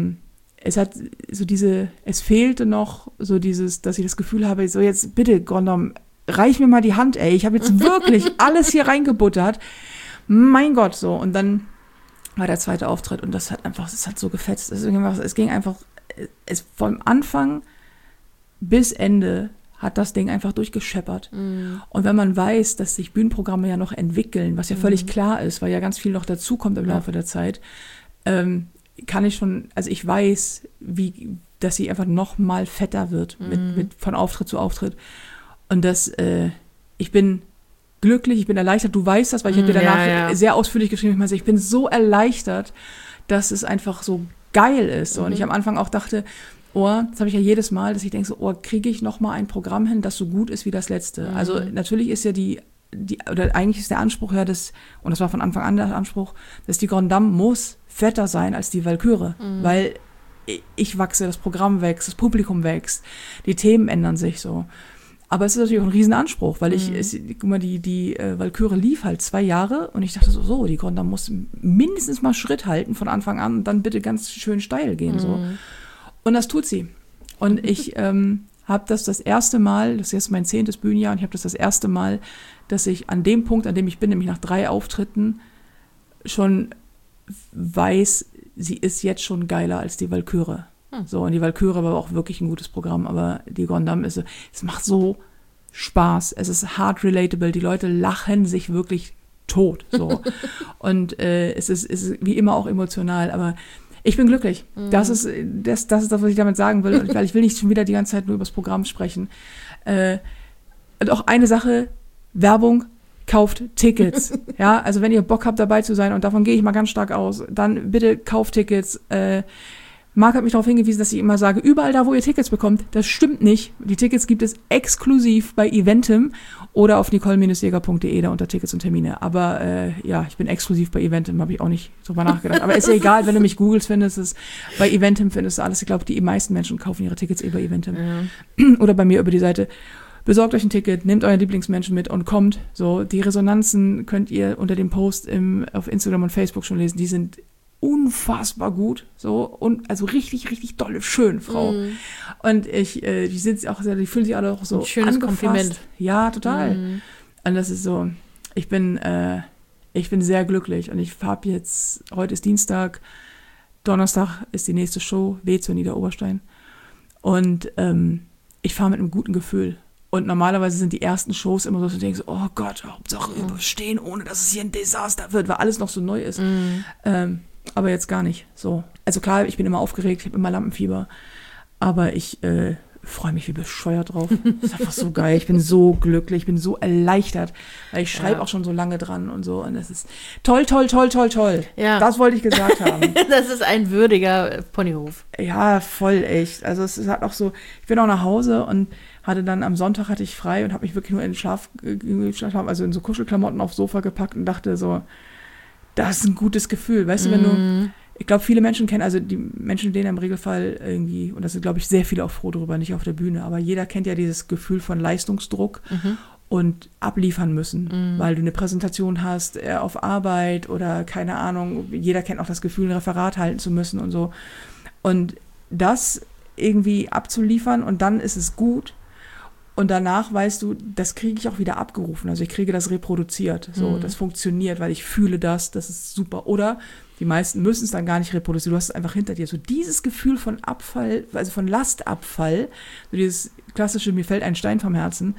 es fehlte noch so dieses, dass ich das Gefühl habe, so jetzt bitte, Grande, reich mir mal die Hand, ey, ich habe jetzt wirklich alles hier reingebuttert. Mein Gott, so. Und dann war der zweite Auftritt und es hat so gefetzt. Es ging einfach, vom Anfang bis Ende hat das Ding einfach durchgescheppert. Und wenn man weiß, dass sich Bühnenprogramme ja noch entwickeln, was ja völlig klar ist, weil ja ganz viel noch dazukommt im Laufe der Zeit, kann ich schon, also ich weiß, dass sie einfach noch mal fetter wird von Auftritt zu Auftritt. Und ich bin glücklich, ich bin erleichtert, du weißt das, weil ich habe dir danach sehr ausführlich geschrieben, ich bin so erleichtert, dass es einfach so geil ist. So. Und ich am Anfang auch dachte, das habe ich ja jedes Mal, dass ich denke, kriege ich noch mal ein Programm hin, das so gut ist wie das letzte. Also natürlich ist ja oder eigentlich ist der Anspruch ja, und das war von Anfang an der Anspruch, dass die Grande Dame muss fetter sein als die Walküre, weil ich wachse, das Programm wächst, das Publikum wächst, die Themen ändern sich so. Aber es ist natürlich auch ein Riesenanspruch, weil guck mal, die Walküre lief halt 2 Jahre und ich dachte so, die Grande Dame muss mindestens mal Schritt halten von Anfang an und dann bitte ganz schön steil gehen, so. Und das tut sie. Und ich habe das erste Mal, das ist jetzt mein 10. Bühnenjahr, und ich habe das erste Mal, dass ich an dem Punkt, an dem ich bin, nämlich nach 3 Auftritten, schon weiß, sie ist jetzt schon geiler als die Walküre. So, und die Walküre war auch wirklich ein gutes Programm, aber die Grande Dame es macht so Spaß, es ist hard relatable, die Leute lachen sich wirklich tot, so. Und es ist wie immer auch emotional, aber ich bin glücklich. Das ist das, was ich damit sagen will, weil ich will nicht schon wieder die ganze Zeit nur über das Programm sprechen. Und auch eine Sache, Werbung, kauft Tickets. Ja, also wenn ihr Bock habt, dabei zu sein, und davon gehe ich mal ganz stark aus, dann bitte kauft Tickets. Marc hat mich darauf hingewiesen, dass ich immer sage, überall da, wo ihr Tickets bekommt, das stimmt nicht. Die Tickets gibt es exklusiv bei Eventim oder auf nicole-jäger.de, da unter Tickets und Termine. Aber ich bin exklusiv bei Eventim, habe ich auch nicht drüber nachgedacht. Aber ist ja egal, wenn du mich googelst, findest es bei Eventim, findest du alles. Ich glaube, die meisten Menschen kaufen ihre Tickets bei Eventim. Ja. Oder bei mir über die Seite. Besorgt euch ein Ticket, nehmt euren Lieblingsmenschen mit und kommt. So, die Resonanzen könnt ihr unter dem Post auf Instagram und Facebook schon lesen. Die sind unfassbar gut, so, und also richtig, richtig dolle, schön, Frau. Und die fühlen sich alle auch so ein schönes angefasst. Kompliment. Ja, total. Und das ist so, ich bin sehr glücklich und ich habe jetzt, heute ist Dienstag, Donnerstag ist die nächste Show, Weze in Niederoberstein, und ich fahre mit einem guten Gefühl. Und normalerweise sind die ersten Shows immer so, dass du denkst, oh Gott, Hauptsache überstehen, ohne dass es hier ein Desaster wird, weil alles noch so neu ist. Aber jetzt gar nicht so. Also klar, ich bin immer aufgeregt, ich habe immer Lampenfieber, aber ich freue mich wie bescheuert drauf. Das ist einfach so geil, ich bin so glücklich, ich bin so erleichtert, weil ich schreibe auch schon so lange dran und so, und das ist toll, toll, toll, toll, toll. Ja. Das wollte ich gesagt haben. Das ist ein würdiger Ponyhof. Ja, voll echt. Also es hat auch so, ich bin auch nach Hause und am Sonntag hatte ich frei und habe mich wirklich nur also in so Kuschelklamotten aufs Sofa gepackt und dachte so, das ist ein gutes Gefühl. Weißt du, ich glaube, viele Menschen kennen, also die Menschen, denen im Regelfall irgendwie, und das sind, glaube ich, sehr viele auch froh darüber, nicht auf der Bühne, aber jeder kennt ja dieses Gefühl von Leistungsdruck und abliefern müssen, weil du eine Präsentation hast auf Arbeit oder keine Ahnung. Jeder kennt auch das Gefühl, ein Referat halten zu müssen und so. Und das irgendwie abzuliefern und dann ist es gut. Und danach weißt du, das kriege ich auch wieder abgerufen. Also ich kriege das reproduziert. So, das funktioniert, weil ich fühle das ist super. Oder die meisten müssen es dann gar nicht reproduzieren. Du hast es einfach hinter dir. So dieses Gefühl von Abfall, also von Lastabfall, so dieses klassische, mir fällt ein Stein vom Herzen.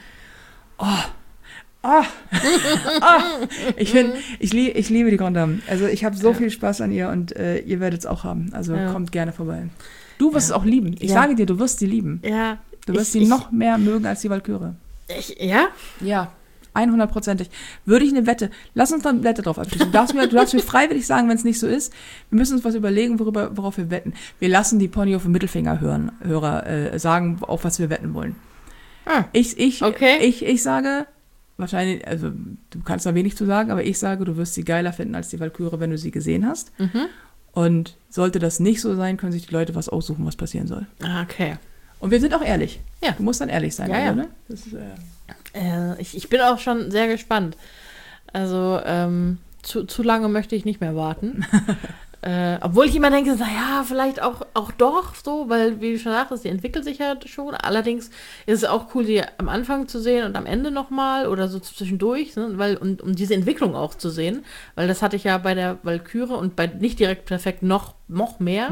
Ich liebe die Grande Dame. Also ich habe so viel Spaß an ihr und ihr werdet es auch haben. Also kommt gerne vorbei. Du wirst es auch lieben. Ich sage dir, du wirst sie lieben. Ja. Du wirst sie noch mehr mögen als die Walküre. Ja? Ja, 100%ig. Würde ich eine Wette, lass uns dann Wette drauf abschließen. Du darfst mir freiwillig sagen, wenn es nicht so ist. Wir müssen uns was überlegen, worauf wir wetten. Wir lassen die Pony auf den Mittelfinger-Hörer sagen, auf was wir wetten wollen. Okay. Ich sage, wahrscheinlich, also du kannst da wenig zu sagen, aber ich sage, du wirst sie geiler finden als die Walküre, wenn du sie gesehen hast. Und sollte das nicht so sein, können sich die Leute was aussuchen, was passieren soll. Okay. Und wir sind auch ehrlich. Ja. Du musst dann ehrlich sein. Ja, also, ja. ne? Das ist, Ich bin auch schon sehr gespannt. Also zu lange möchte ich nicht mehr warten. Obwohl ich immer denke, naja, vielleicht auch doch so, weil, wie du schon sagtest, die entwickelt sich ja schon. Allerdings ist es auch cool, die am Anfang zu sehen und am Ende nochmal oder so zwischendurch, ne? Um diese Entwicklung auch zu sehen. Weil das hatte ich ja bei der Walküre und bei Nicht direkt perfekt noch mehr.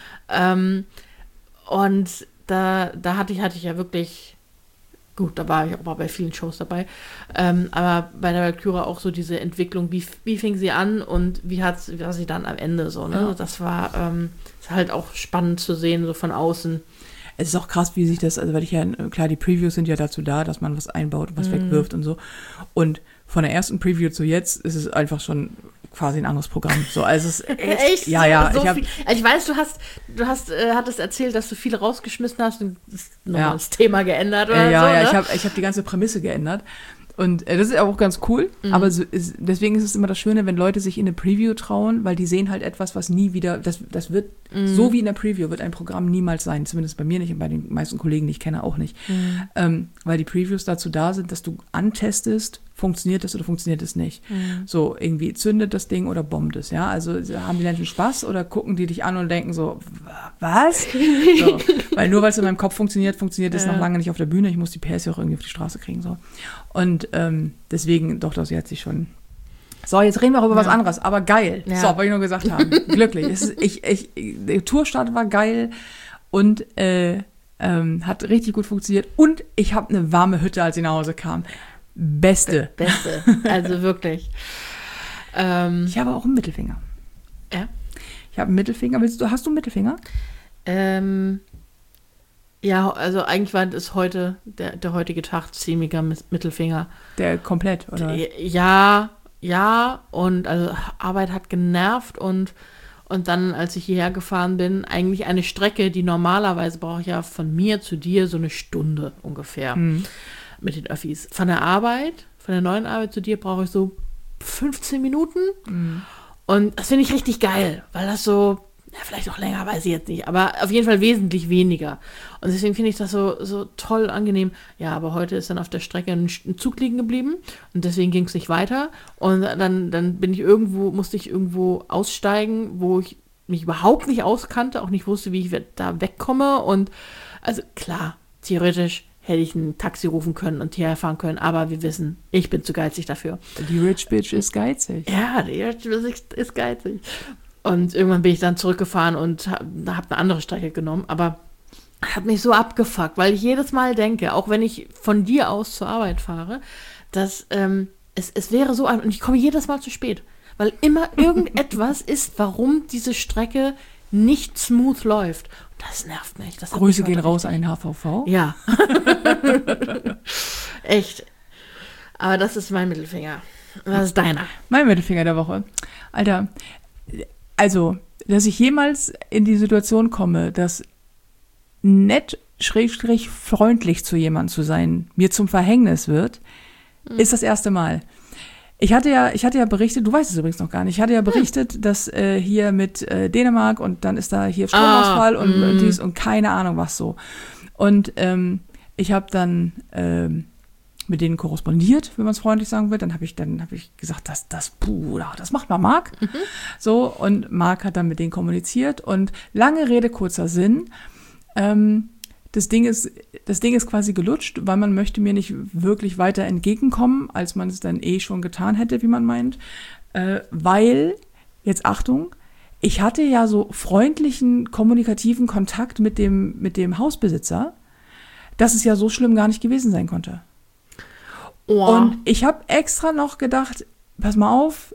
Und da hatte ich ja wirklich, gut, da war ich auch bei vielen Shows dabei, aber bei der Walküre auch so diese Entwicklung, wie fing sie an und war sie dann am Ende so, ne? Ja. Das war ist halt auch spannend zu sehen, so von außen. es ist auch krass, wie sich das, also weil klar, die Previews sind ja dazu da, dass man was einbaut und was wegwirft und so. Und von der ersten Preview zu jetzt ist es einfach schon quasi ein anderes Programm. So, also es ist Echt? Ja. So viel. Ich weiß, hattest erzählt, dass du viele rausgeschmissen hast und nochmal das Thema geändert oder so. Ja, ne? ich hab die ganze Prämisse geändert. Und das ist auch ganz cool, aber deswegen ist es immer das Schöne, wenn Leute sich in eine Preview trauen, weil die sehen halt etwas, was nie wieder, das wird, so wie in der Preview, wird ein Programm niemals sein, zumindest bei mir nicht und bei den meisten Kollegen, die ich kenne, auch nicht. Weil die Previews dazu da sind, dass du antestest, funktioniert das oder funktioniert es nicht. So, irgendwie zündet das Ding oder bombt es, ja? Also haben die Menschen Spaß oder gucken die dich an und denken so, was? So, weil nur weil es in meinem Kopf funktioniert es noch lange nicht auf der Bühne. Ich muss die PS ja auch irgendwie auf die Straße kriegen, so. Und deswegen, doch, das hat sich schon. So, jetzt reden wir auch über was anderes, aber geil. Ja. So, wollte ich nur gesagt haben. Glücklich. Der Tourstart war geil und hat richtig gut funktioniert. Und ich habe eine warme Hütte, als ich nach Hause kam. Beste. Also wirklich. Ich habe auch einen Mittelfinger. Ja? Ich habe einen Mittelfinger. Hast du einen Mittelfinger? Ja, also eigentlich war das heute, der heutige Tag ziemlicher Mittelfinger. Der komplett, oder? Ja, und also Arbeit hat genervt und dann, als ich hierher gefahren bin, eigentlich eine Strecke, die normalerweise brauche ich ja von mir zu dir so eine Stunde ungefähr mit den Öffis. Von der neuen Arbeit zu dir brauche ich so 15 Minuten und das finde ich richtig geil, weil das so, ja, vielleicht auch länger, weiß ich jetzt nicht, aber auf jeden Fall wesentlich weniger. Und deswegen finde ich das so toll, angenehm. Ja, aber heute ist dann auf der Strecke ein Zug liegen geblieben und deswegen ging es nicht weiter. Und dann musste ich irgendwo aussteigen, wo ich mich überhaupt nicht auskannte, auch nicht wusste, wie ich da wegkomme. Und also klar, theoretisch hätte ich ein Taxi rufen können und hierher fahren können, aber wir wissen, ich bin zu geizig dafür. Die Rich Bitch ist geizig. Ja, die Rich Bitch ist geizig. Und irgendwann bin ich dann zurückgefahren und habe eine andere Strecke genommen. Aber hat mich so abgefuckt, weil ich jedes Mal denke, auch wenn ich von dir aus zur Arbeit fahre, dass es wäre so, und ich komme jedes Mal zu spät. Weil immer irgendetwas ist, warum diese Strecke nicht smooth läuft. Und das nervt mich. Grüße gehen raus an den HVV. Ja. Echt. Aber das ist mein Mittelfinger. Was ist deiner? Mein Mittelfinger der Woche. Alter, also, dass ich jemals in die Situation komme, dass nett, schrägstrich freundlich zu jemandem zu sein, mir zum Verhängnis wird, ist das erste Mal. Ich hatte ja berichtet, du weißt es übrigens noch gar nicht, ich hatte ja berichtet, dass hier mit Dänemark und dann ist da hier Stromausfall und dies und keine Ahnung was so. Und ich habe dann mit denen korrespondiert, wenn man es freundlich sagen will. Dann habe ich gesagt, das macht mal Marc. So, und Marc hat dann mit denen kommuniziert und lange Rede, kurzer Sinn. Das Ding ist quasi gelutscht, weil man möchte mir nicht wirklich weiter entgegenkommen, als man es dann schon getan hätte, wie man meint. Weil, jetzt Achtung, ich hatte ja so freundlichen, kommunikativen Kontakt mit dem Hausbesitzer, dass es ja so schlimm gar nicht gewesen sein konnte. Oh. Und ich habe extra noch gedacht, pass mal auf,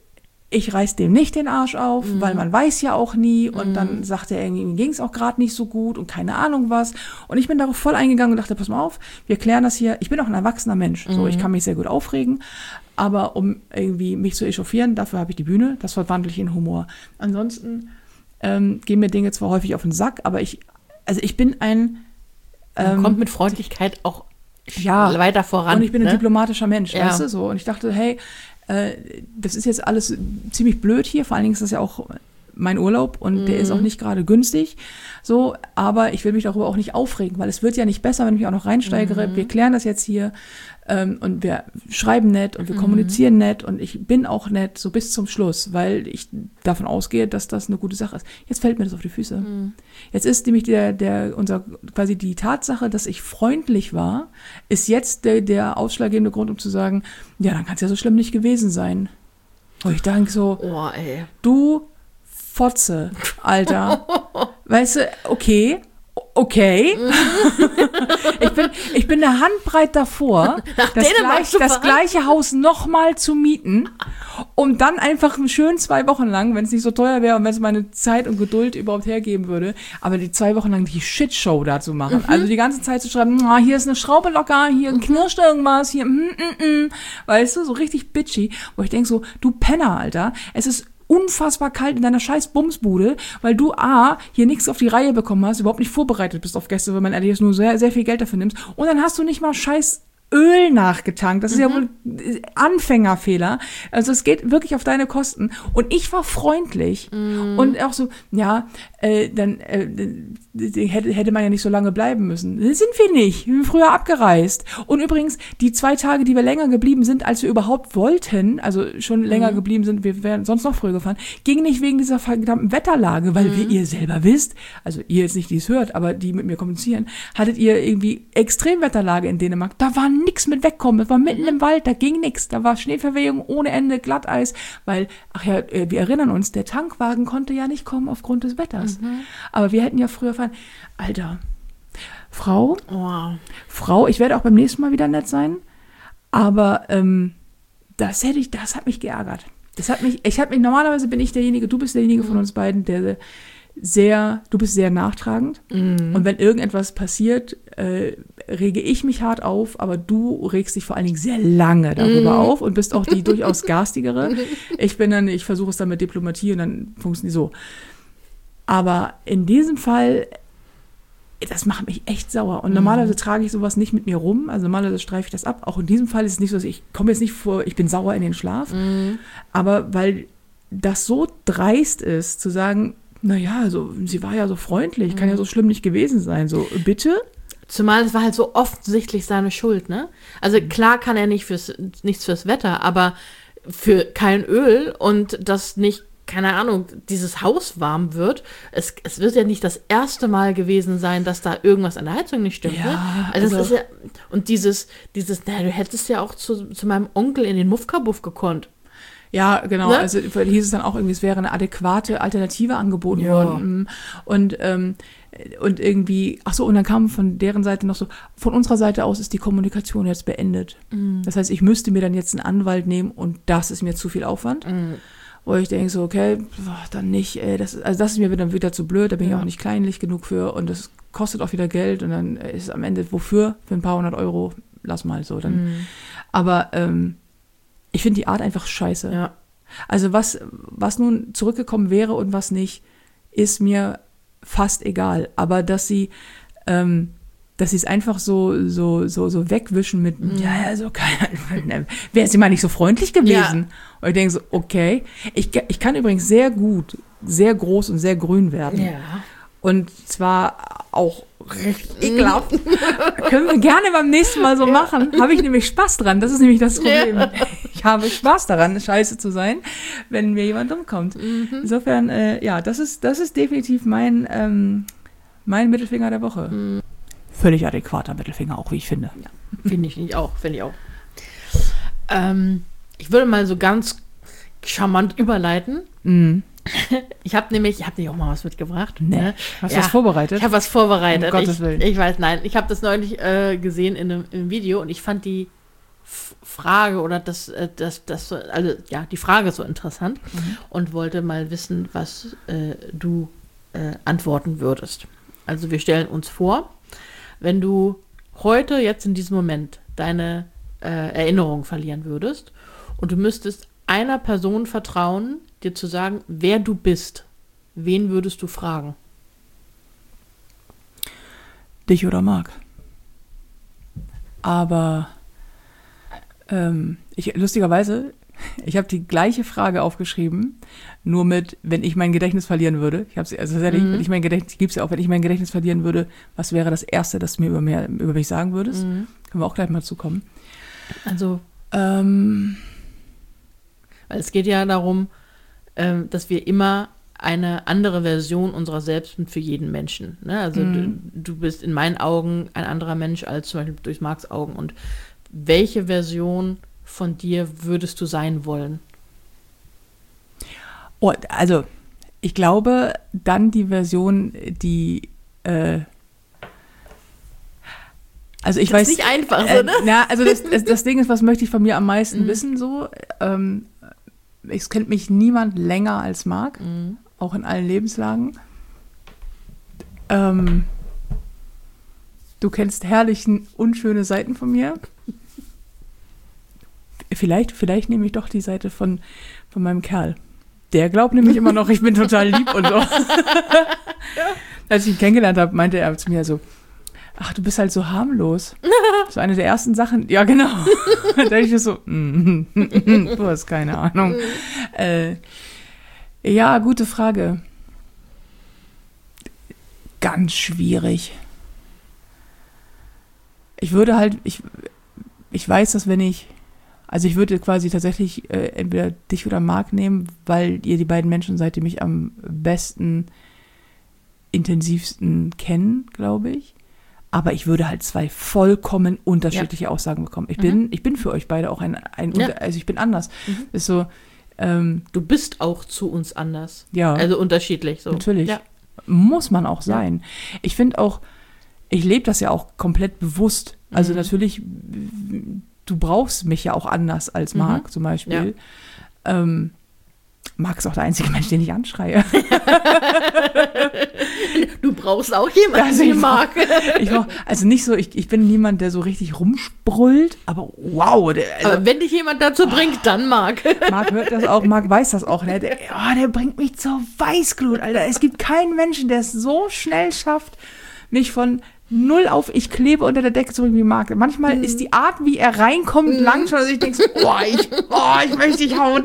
ich reiß dem nicht den Arsch auf, weil man weiß ja auch nie. Und dann sagt er irgendwie, ihm ging es auch gerade nicht so gut und keine Ahnung was. Und ich bin darauf voll eingegangen und dachte, pass mal auf, wir klären das hier. Ich bin auch ein erwachsener Mensch. So, ich kann mich sehr gut aufregen. Aber um irgendwie mich zu echauffieren, dafür habe ich die Bühne. Das verwandle ich in Humor. Ansonsten gehen mir Dinge zwar häufig auf den Sack, aber ich bin ein... Man kommt mit Freundlichkeit auch weiter voran. Und ich bin ein ne? diplomatischer Mensch, Ja. weißt du, so. Und ich dachte, hey, das ist jetzt alles ziemlich blöd hier, vor allen Dingen ist das ja auch mein Urlaub und der ist auch nicht gerade günstig, so, aber ich will mich darüber auch nicht aufregen, weil es wird ja nicht besser, wenn ich mich auch noch reinsteigere. Wir klären das jetzt hier und wir schreiben nett und wir kommunizieren nett und ich bin auch nett, so bis zum Schluss, weil ich davon ausgehe, dass das eine gute Sache ist. Jetzt fällt mir das auf die Füße. Jetzt ist nämlich quasi die Tatsache, dass ich freundlich war, ist jetzt der ausschlaggebende Grund, um zu sagen, ja, dann kann es ja so schlimm nicht gewesen sein. Und ich denke so, Oh, ey. du Fotze, Alter. Weißt du, okay. Ich bin eine Handbreit davor, das gleiche Haus nochmal zu mieten, um dann einfach schön 2 Wochen lang, wenn es nicht so teuer wäre und wenn es meine Zeit und Geduld überhaupt hergeben würde, aber die 2 Wochen lang die Shitshow da zu machen. Also die ganze Zeit zu schreiben, hier ist eine Schraube locker, hier knirscht irgendwas, hier, weißt du, so richtig bitchy, wo ich denke so, du Penner, Alter, es ist unfassbar kalt in deiner scheiß Bumsbude, weil du hier nichts auf die Reihe bekommen hast, überhaupt nicht vorbereitet bist auf Gäste, wenn man ehrlich ist, nur sehr, sehr viel Geld dafür nimmst. Und dann hast du nicht mal scheiß Öl nachgetankt. Das ist ja wohl Anfängerfähler. Also es geht wirklich auf deine Kosten. Und ich war freundlich und auch so, ja, dann hätte man ja nicht so lange bleiben müssen. Das sind wir nicht. Wir sind früher abgereist. Und übrigens, die 2 Tage, die wir länger geblieben sind, als wir überhaupt wollten, also schon länger geblieben sind, wir wären sonst noch früher gefahren, ging nicht wegen dieser verdammten Wetterlage, weil ihr selber wisst, also ihr jetzt nicht, die es hört, aber die mit mir kommunizieren, hattet ihr irgendwie Extremwetterlage in Dänemark. Da war nix mit wegkommen. Das war mitten im Wald, da ging nix. Da war Schneeverwehung ohne Ende, Glatteis, weil, wir erinnern uns, der Tankwagen konnte ja nicht kommen aufgrund des Wetters. Aber wir hätten ja früher fahren. Alter, Frau, ich werde auch beim nächsten Mal wieder nett sein, aber das hat mich geärgert. Normalerweise bin ich derjenige, du bist derjenige von uns beiden, du bist sehr nachtragend. Und wenn irgendetwas passiert, rege ich mich hart auf, aber du regst dich vor allen Dingen sehr lange darüber auf und bist auch die durchaus garstigere. Ich versuche es dann mit Diplomatie und dann funktioniert so. Aber in diesem Fall, das macht mich echt sauer. Und normalerweise trage ich sowas nicht mit mir rum. Also normalerweise streife ich das ab. Auch in diesem Fall ist es nicht so, dass ich komme jetzt nicht vor, ich bin sauer in den Schlaf. Aber weil das so dreist ist, zu sagen, naja, also, sie war ja so freundlich, kann ja so schlimm nicht gewesen sein. So, bitte? Zumal es war halt so offensichtlich seine Schuld, ne? Also klar kann er nichts fürs Wetter, aber für kein Öl und das nicht, keine Ahnung, dieses Haus warm wird. Es wird ja nicht das erste Mal gewesen sein, dass da irgendwas an der Heizung nicht stimmt. Ja, ne? Also das ist ja, und dieses, naja, du hättest ja auch zu meinem Onkel in den Muffkabuff gekonnt. Ja, genau. Ne? Also hieß es dann auch irgendwie, es wäre eine adäquate Alternative angeboten worden. Und irgendwie, und dann kam von deren Seite noch so, von unserer Seite aus ist die Kommunikation jetzt beendet. Das heißt, ich müsste mir dann jetzt einen Anwalt nehmen und das ist mir zu viel Aufwand. Wo ich denke so, okay, dann nicht, das ist mir dann wieder zu blöd, da bin ich auch nicht kleinlich genug für und das kostet auch wieder Geld und dann ist am Ende, wofür? Für ein paar 100 Euro, lass mal so. Dann. Aber ich finde die Art einfach scheiße. Ja. Also was nun zurückgekommen wäre und was nicht, ist mir fast egal. Aber dass sie es einfach so wegwischen mit, wäre sie mal nicht so freundlich gewesen. Ja. Und ich denke so, okay. Ich kann übrigens sehr gut, sehr groß und sehr grün werden. Ja. Und zwar auch recht ekelhaft. Können wir gerne beim nächsten Mal so machen. Habe ich nämlich Spaß dran. Das ist nämlich das Problem. Ja. Ich habe Spaß daran, scheiße zu sein, wenn mir jemand umkommt. Insofern, das ist definitiv mein Mittelfinger der Woche. Völlig adäquater Mittelfinger, auch wie ich finde. Ja, finde ich auch. Ich würde mal so ganz charmant überleiten. Ich habe nicht auch mal was mitgebracht. Nee. Ne? Hast du was vorbereitet? Ich habe was vorbereitet. Um Gottes Willen. Ich weiß, nein. Ich habe das neulich gesehen in einem Video und ich fand die Frage oder die Frage so interessant und wollte mal wissen, was du antworten würdest. Also wir stellen uns vor, wenn du heute, jetzt in diesem Moment, deine Erinnerung verlieren würdest und du müsstest einer Person vertrauen, dir zu sagen, wer du bist, wen würdest du fragen? Dich oder Marc. Aber lustigerweise, ich habe die gleiche Frage aufgeschrieben, nur mit, wenn ich mein Gedächtnis verlieren würde. Ich habe also tatsächlich, wenn ich mein Gedächtnis verlieren würde, was wäre das Erste, das du mir über mich sagen würdest? Können wir auch gleich mal zukommen. Also, weil es geht ja darum, dass wir immer eine andere Version unserer selbst sind für jeden Menschen. Ne? Also du bist in meinen Augen ein anderer Mensch als zum Beispiel durch Marks Augen. Und welche Version von dir würdest du sein wollen? Oh, also, ich glaube, dann die Version, die also ich weiß nicht einfach, so, ne? Also das Ding ist, was möchte ich von mir am meisten wissen, so. Es kennt mich niemand länger als Marc, auch in allen Lebenslagen. Du kennst herrliche, unschöne Seiten von mir. Vielleicht nehme ich doch die Seite von meinem Kerl. Der glaubt nämlich immer noch, ich bin total lieb und so. Als ich ihn kennengelernt habe, meinte er zu mir so, ach, du bist halt so harmlos. So eine der ersten Sachen, ja genau. Da dachte ich so, du hast keine Ahnung. Ja, gute Frage. Ganz schwierig. Ich würde halt, ich weiß, dass wenn ich würde quasi tatsächlich entweder dich oder Marc nehmen, weil ihr die beiden Menschen seid, die mich am besten, intensivsten kennen, glaube ich. Aber ich würde halt zwei vollkommen unterschiedliche Aussagen bekommen. Ich bin für euch beide auch also ich bin anders. Ist so, du bist auch zu uns anders. Ja. Also unterschiedlich. So. Natürlich. Ja. Muss man auch sein. Ich finde auch, ich lebe das ja auch komplett bewusst. Also natürlich, du brauchst mich ja auch anders als Marc zum Beispiel. Ja. Marc ist auch der einzige Mensch, den ich anschreie. Du brauchst auch jemanden, wie Marc. Also nicht so, ich bin niemand, der so richtig rumsprullt, aber wow. Aber wenn dich jemand dazu bringt, dann Marc. Marc hört das auch, Marc weiß das auch. Ne? Der bringt mich zur Weißglut, Alter. Es gibt keinen Menschen, der es so schnell schafft, mich von 0 auf ich klebe unter der Decke zurück wie Marc. Manchmal ist die Art, wie er reinkommt, lang schon, dass ich denke, ich möchte dich hauen.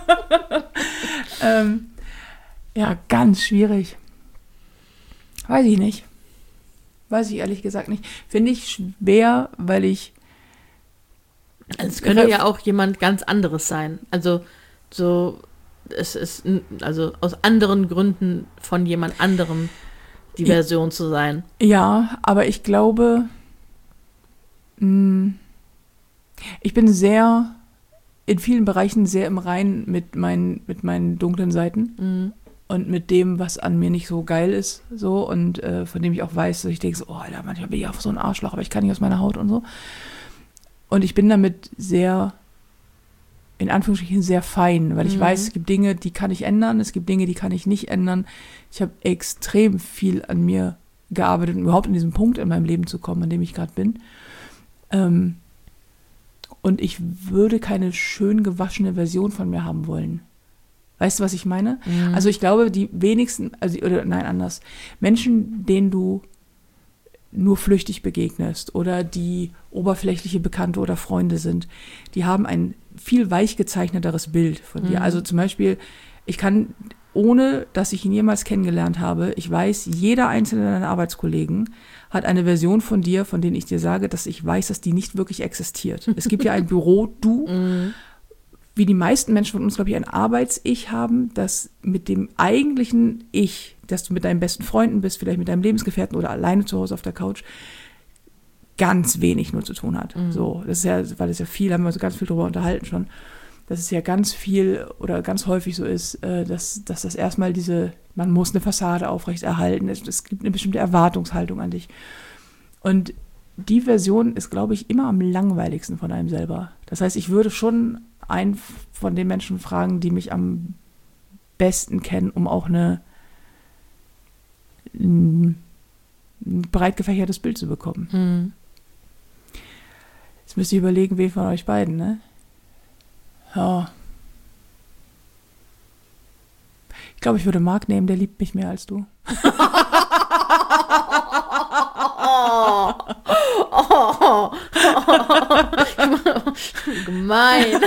Ja, ganz schwierig. Weiß ich nicht. Weiß ich ehrlich gesagt nicht. Finde ich schwer, weil ich... Also es könnte ja auch jemand ganz anderes sein. Also so, es ist also aus anderen Gründen von jemand anderem die Version zu sein. Ja, aber ich glaube, ich bin in vielen Bereichen sehr im Reinen mit meinen dunklen Seiten und mit dem, was an mir nicht so geil ist, so, und von dem ich auch weiß, dass ich denke, so, oh Alter, manchmal bin ich auch so ein Arschloch, aber ich kann nicht aus meiner Haut und so. Und ich bin damit sehr, in Anführungsstrichen, sehr fein, weil ich weiß, es gibt Dinge, die kann ich ändern, es gibt Dinge, die kann ich nicht ändern. Ich habe extrem viel an mir gearbeitet, um überhaupt in diesen Punkt in meinem Leben zu kommen, an dem ich gerade bin. Und ich würde keine schön gewaschene Version von mir haben wollen. Weißt du, was ich meine? Also ich glaube, die wenigsten, anders, Menschen, denen du nur flüchtig begegnest oder die oberflächliche Bekannte oder Freunde sind, die haben ein viel weich gezeichneteres Bild von dir. Also zum Beispiel, ich kann, ohne dass ich ihn jemals kennengelernt habe, ich weiß, jeder einzelne deiner Arbeitskollegen hat eine Version von dir, von denen ich dir sage, dass ich weiß, dass die nicht wirklich existiert. Es gibt ja ein Büro, wie die meisten Menschen von uns, glaube ich, ein Arbeits-Ich haben, das mit dem eigentlichen Ich, dass du mit deinen besten Freunden bist, vielleicht mit deinem Lebensgefährten oder alleine zu Hause auf der Couch, ganz wenig nur zu tun hat. So, das ist ja, weil das ja viel, haben wir so ganz viel drüber unterhalten schon, dass es ja ganz viel oder ganz häufig so ist, dass das erstmal man muss eine Fassade aufrechterhalten, es gibt eine bestimmte Erwartungshaltung an dich. Und die Version ist, glaube ich, immer am langweiligsten von einem selber. Das heißt, ich würde schon einen von den Menschen fragen, die mich am besten kennen, um auch ein breit gefächertes Bild zu bekommen. Jetzt müsst ihr überlegen, wen von euch beiden, ne? Ja. Ich glaube, ich würde Marc nehmen, der liebt mich mehr als du. Gemein.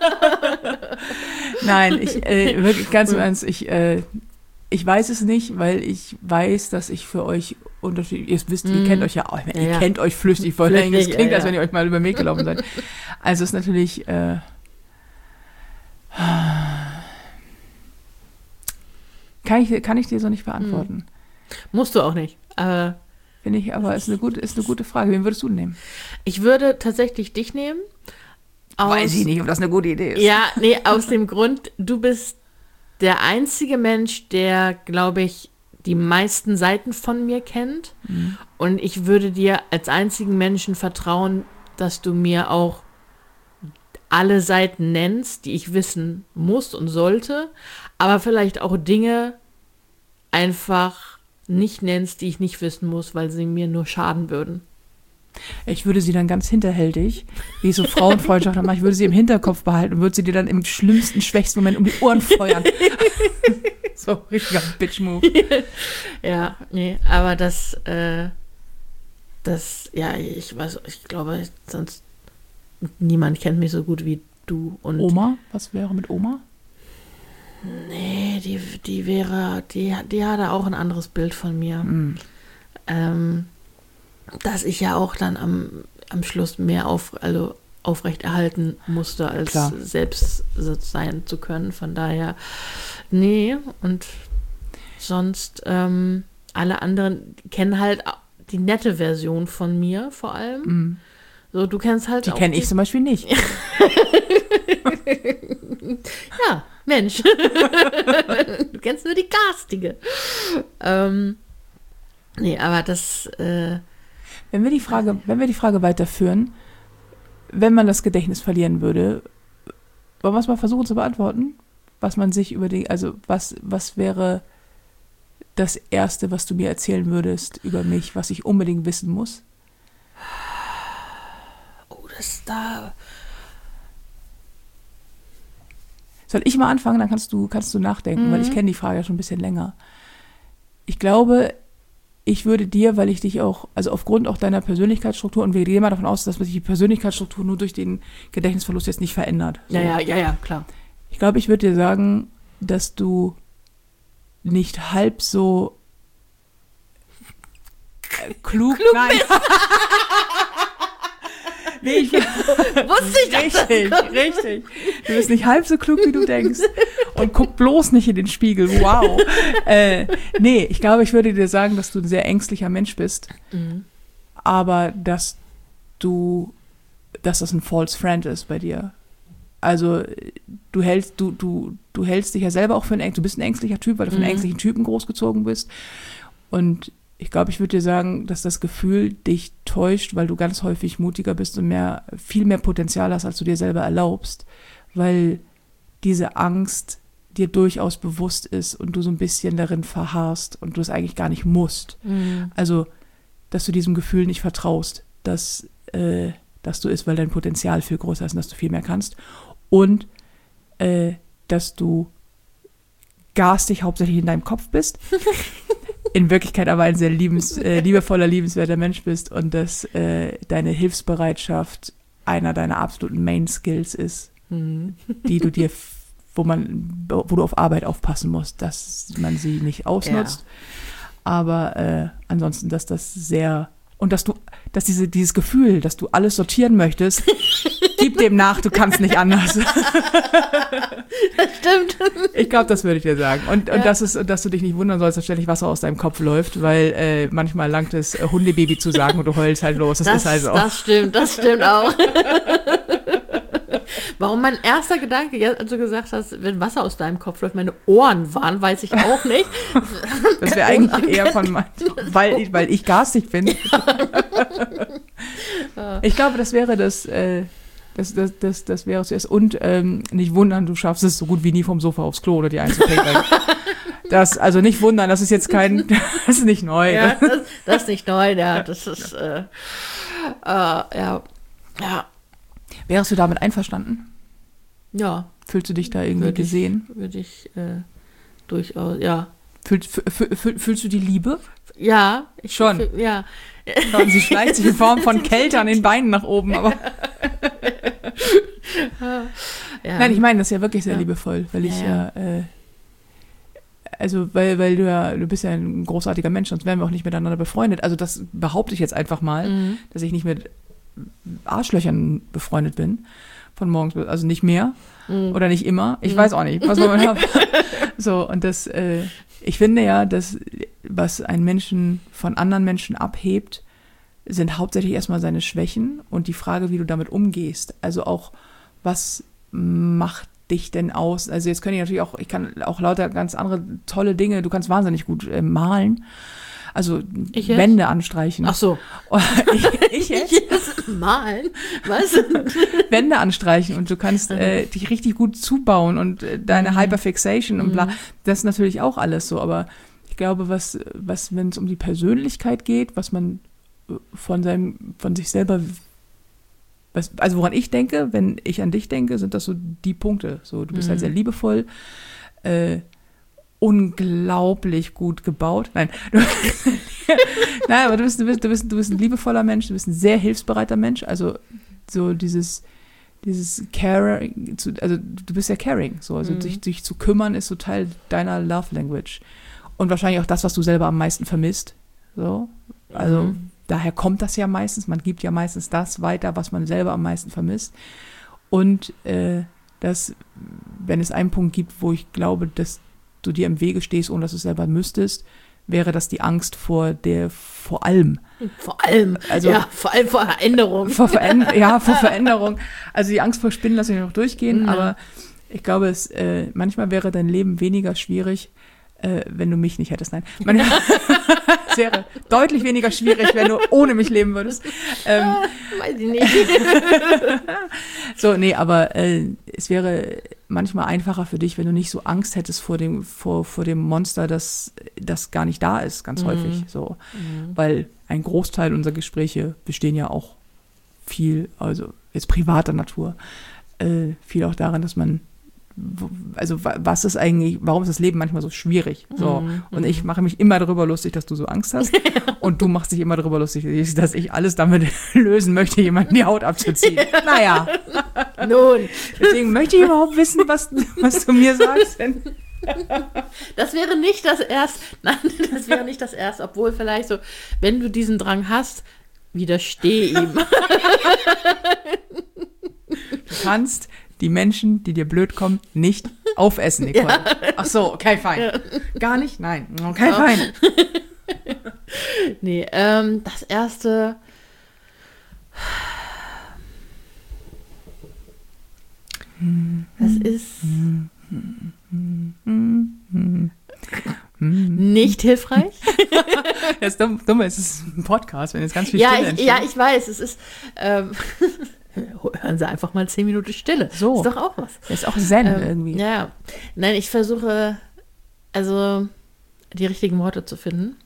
Nein, wirklich ganz im Ernst, ich weiß es nicht, weil ich weiß, dass ich für euch unterschiedlich, ihr wisst, ihr kennt euch ja auch, ihr kennt euch flüchtig voll. Es klingt, als wenn ihr euch mal über den Weg gelaufen seid. Also es ist natürlich, kann ich dir so nicht beantworten. Musst du auch nicht. Finde ich, aber ist eine gute Frage. Wen würdest du nehmen? Ich würde tatsächlich dich nehmen. Weiß ich nicht, ob das eine gute Idee ist. Ja, nee, aus dem Grund, du bist der einzige Mensch, der, glaube ich, die meisten Seiten von mir kennt. Und ich würde dir als einzigen Menschen vertrauen, dass du mir auch alle Seiten nennst, die ich wissen muss und sollte, aber vielleicht auch Dinge einfach nicht nennst, die ich nicht wissen muss, weil sie mir nur schaden würden. Ich würde sie dann ganz hinterhältig, wie so Frauenfreundschaft machen, ich würde sie im Hinterkopf behalten und würde sie dir dann im schlimmsten, schwächsten Moment um die Ohren feuern. So, richtiger Bitch-Move. Ja, nee, aber ich glaube, sonst niemand kennt mich so gut wie du. Und Oma? Was wäre mit Oma? Nee, die hatte auch ein anderes Bild von mir. Dass ich ja auch dann am Schluss mehr aufrechterhalten musste, als selbst sein zu können. Von daher, nee. Und sonst, alle anderen kennen halt die nette Version von mir vor allem. So, du kennst halt die auch. Die kenne ich zum Beispiel nicht. Ja, Mensch. Du kennst nur die garstige. Nee, aber das... Wenn wir die Frage weiterführen, wenn man das Gedächtnis verlieren würde, wollen wir es mal versuchen zu beantworten? Was man sich was wäre das Erste, was du mir erzählen würdest über mich, was ich unbedingt wissen muss? Oh, das da... Soll ich mal anfangen, dann kannst du nachdenken, weil ich kenne die Frage ja schon ein bisschen länger. Ich glaube, ich würde dir, weil ich dich auch, also aufgrund auch deiner Persönlichkeitsstruktur, und wir gehen mal davon aus, dass sich die Persönlichkeitsstruktur nur durch den Gedächtnisverlust jetzt nicht verändert. So. Ja, klar. Ich glaube, ich würde dir sagen, dass du nicht halb so klug bist. Nee, wusste ich das. Richtig. Du bist nicht halb so klug, wie du denkst. Und guck bloß nicht in den Spiegel. Wow. Nee, ich glaube, ich würde dir sagen, dass du ein sehr ängstlicher Mensch bist. Aber dass das ein false friend ist bei dir. Also du hältst dich ja selber auch du bist ein ängstlicher Typ, weil du von ängstlichen Typen großgezogen bist. Und ich glaube, ich würde dir sagen, dass das Gefühl dich täuscht, weil du ganz häufig mutiger bist und viel mehr Potenzial hast, als du dir selber erlaubst, weil diese Angst dir durchaus bewusst ist und du so ein bisschen darin verharrst und du es eigentlich gar nicht musst. Also, dass du diesem Gefühl nicht vertraust, dass du ist, weil dein Potenzial viel größer ist und dass du viel mehr kannst. Und dass du garstig hauptsächlich in deinem Kopf bist, in Wirklichkeit aber ein sehr liebevoller, liebenswerter Mensch bist und dass deine Hilfsbereitschaft einer deiner absoluten Main-Skills ist, die du dir, wo du auf Arbeit aufpassen musst, dass man sie nicht ausnutzt. Ja. Aber ansonsten, dass das sehr... Und dass dieses Gefühl, dass du alles sortieren möchtest, gib dem nach, du kannst nicht anders. Das stimmt. Ich glaube, das würde ich dir sagen. Und dass du dich nicht wundern sollst, dass ständig Wasser aus deinem Kopf läuft, weil manchmal langt es, Hundebaby zu sagen und du heulst halt los. Das ist halt so. Das stimmt auch. Warum mein erster Gedanke, als du gesagt hast, wenn Wasser aus deinem Kopf läuft, meine Ohren waren, weiß ich auch nicht. Das wäre eigentlich eher von weil ich garstig bin. Ich glaube, das wäre das wäre es erst. Und nicht wundern, du schaffst es so gut wie nie vom Sofa aufs Klo oder die einzupinkeln. Also nicht wundern, das ist jetzt das ist nicht neu. Ja, das ist nicht neu, ja, das ist, ja. Wärst du damit einverstanden? Ja. Fühlst du dich da irgendwie gesehen? Würde ich durchaus, ja. Fühlst du die Liebe? Ja. Schon? Ja. Und sie schleicht sich in Form von Kälte an den Beinen nach oben, aber... Ja. Nein, ich meine das ist ja wirklich sehr liebevoll, weil ich weil du bist ja ein großartiger Mensch, sonst wären wir auch nicht miteinander befreundet. Also das behaupte ich jetzt einfach mal, dass ich nicht mit Arschlöchern befreundet bin, von morgens bis, also nicht mehr oder nicht immer. Ich weiß auch nicht, was man haben. So, und das, ich finde ja, dass was einen Menschen von anderen Menschen abhebt, sind hauptsächlich erstmal seine Schwächen und die Frage, wie du damit umgehst. Also auch, was macht dich denn aus? Also jetzt ich kann auch lauter ganz andere tolle Dinge, du kannst wahnsinnig gut malen. Also Wände anstreichen. Ach so. Ich jetzt? Malen? Was? Wände anstreichen und du kannst dich richtig gut zubauen und deine Hyperfixation und bla. Das ist natürlich auch alles so, aber ich glaube, was wenn es um die Persönlichkeit geht, was man von sich selber, also woran ich denke, wenn ich an dich denke, sind das so die Punkte. So, du bist halt sehr liebevoll, unglaublich gut gebaut. Nein, aber du bist ein liebevoller Mensch, du bist ein sehr hilfsbereiter Mensch. Also so dieses Caring, also du bist ja caring. So, also dich zu kümmern ist so Teil deiner Love Language und wahrscheinlich auch das, was du selber am meisten vermisst. So, also daher kommt das ja meistens. Man gibt ja meistens das weiter, was man selber am meisten vermisst. Und wenn es einen Punkt gibt, wo ich glaube, dass du dir im Wege stehst, ohne dass du es selber müsstest, wäre das die Angst vor allem. Vor allem, also, ja, vor allem vor Veränderung. Vor Veränderung. Also die Angst vor Spinnen lasse ich noch durchgehen, aber ich glaube, manchmal wäre dein Leben weniger schwierig, wenn du mich nicht hättest. Nein, es wäre deutlich weniger schwierig, wenn du ohne mich leben würdest. Weiß ich nicht. So, nee, aber es wäre manchmal einfacher für dich, wenn du nicht so Angst hättest vor dem Monster, das gar nicht da ist, ganz häufig. So, weil ein Großteil unserer Gespräche bestehen ja auch viel, also jetzt privater Natur, viel auch daran, dass man warum ist das Leben manchmal so schwierig? So. Und ich mache mich immer darüber lustig, dass du so Angst hast. Und du machst dich immer darüber lustig, dass ich alles damit lösen möchte, jemanden die Haut abzuziehen. Naja. Nun. Deswegen möchte ich überhaupt wissen, was du mir sagst. Das wäre nicht das Erste. Nein, das wäre nicht das Erste. Obwohl vielleicht so, wenn du diesen Drang hast, widersteh ihm. Du kannst die Menschen, die dir blöd kommen, nicht aufessen, Nicole. Ja. Ach so, okay, fein. Ja. Gar nicht? Nein. Okay, fein. Nee, das Erste... Das ist... nicht hilfreich. Das Dumme ist, es ist ein Podcast, wenn jetzt ganz viel Stille entsteht. Ja, ich weiß, es ist... hören Sie einfach mal 10 Minuten Stille. So. Ist doch auch was. Das ist auch Zen irgendwie. Ja. Nein, ich versuche, also die richtigen Worte zu finden.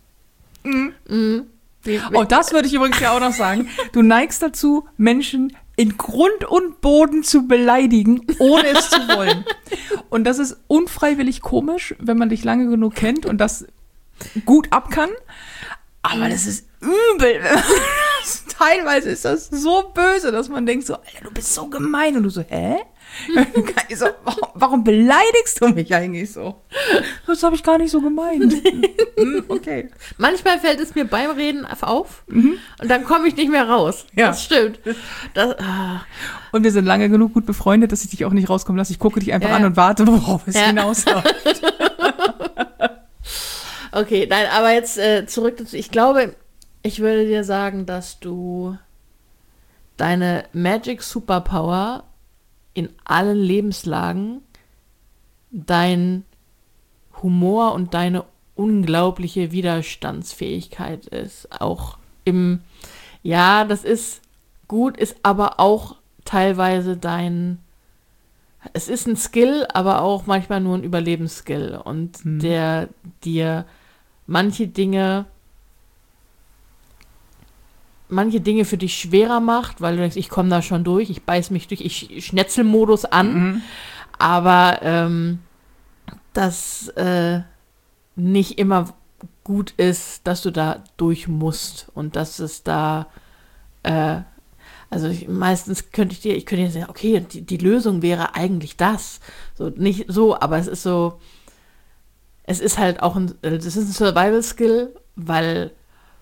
Oh, das würde ich übrigens ja auch noch sagen. Du neigst dazu, Menschen in Grund und Boden zu beleidigen, ohne es zu wollen. Und das ist unfreiwillig komisch, wenn man dich lange genug kennt und das gut ab kann. Aber das ist übel. Teilweise ist das so böse, dass man denkt so, Alter, du bist so gemein. Und du so, hä? So, warum beleidigst du mich eigentlich so? Das habe ich gar nicht so gemeint. Okay. Manchmal fällt es mir beim Reden auf und dann komme ich nicht mehr raus. Ja. Das stimmt. Und wir sind lange genug gut befreundet, dass ich dich auch nicht rauskommen lasse. Ich gucke dich einfach an und warte, worauf es hinausläuft. Okay, nein, aber jetzt zurück dazu. Ich glaube, ich würde dir sagen, dass du deine Magic Superpower in allen Lebenslagen, dein Humor und deine unglaubliche Widerstandsfähigkeit ist. Auch das ist gut, ist aber auch teilweise es ist ein Skill, aber auch manchmal nur ein Überlebensskill und der dir manche Dinge für dich schwerer macht, weil du denkst, ich komme da schon durch, ich beiß mich durch, ich Schnetzelmodus an, aber das nicht immer gut ist, dass du da durch musst und dass es da meistens könnte ich dir sagen, okay, die Lösung wäre eigentlich das. So, nicht so, aber es ist so, es ist halt auch das ist ein Survival-Skill, weil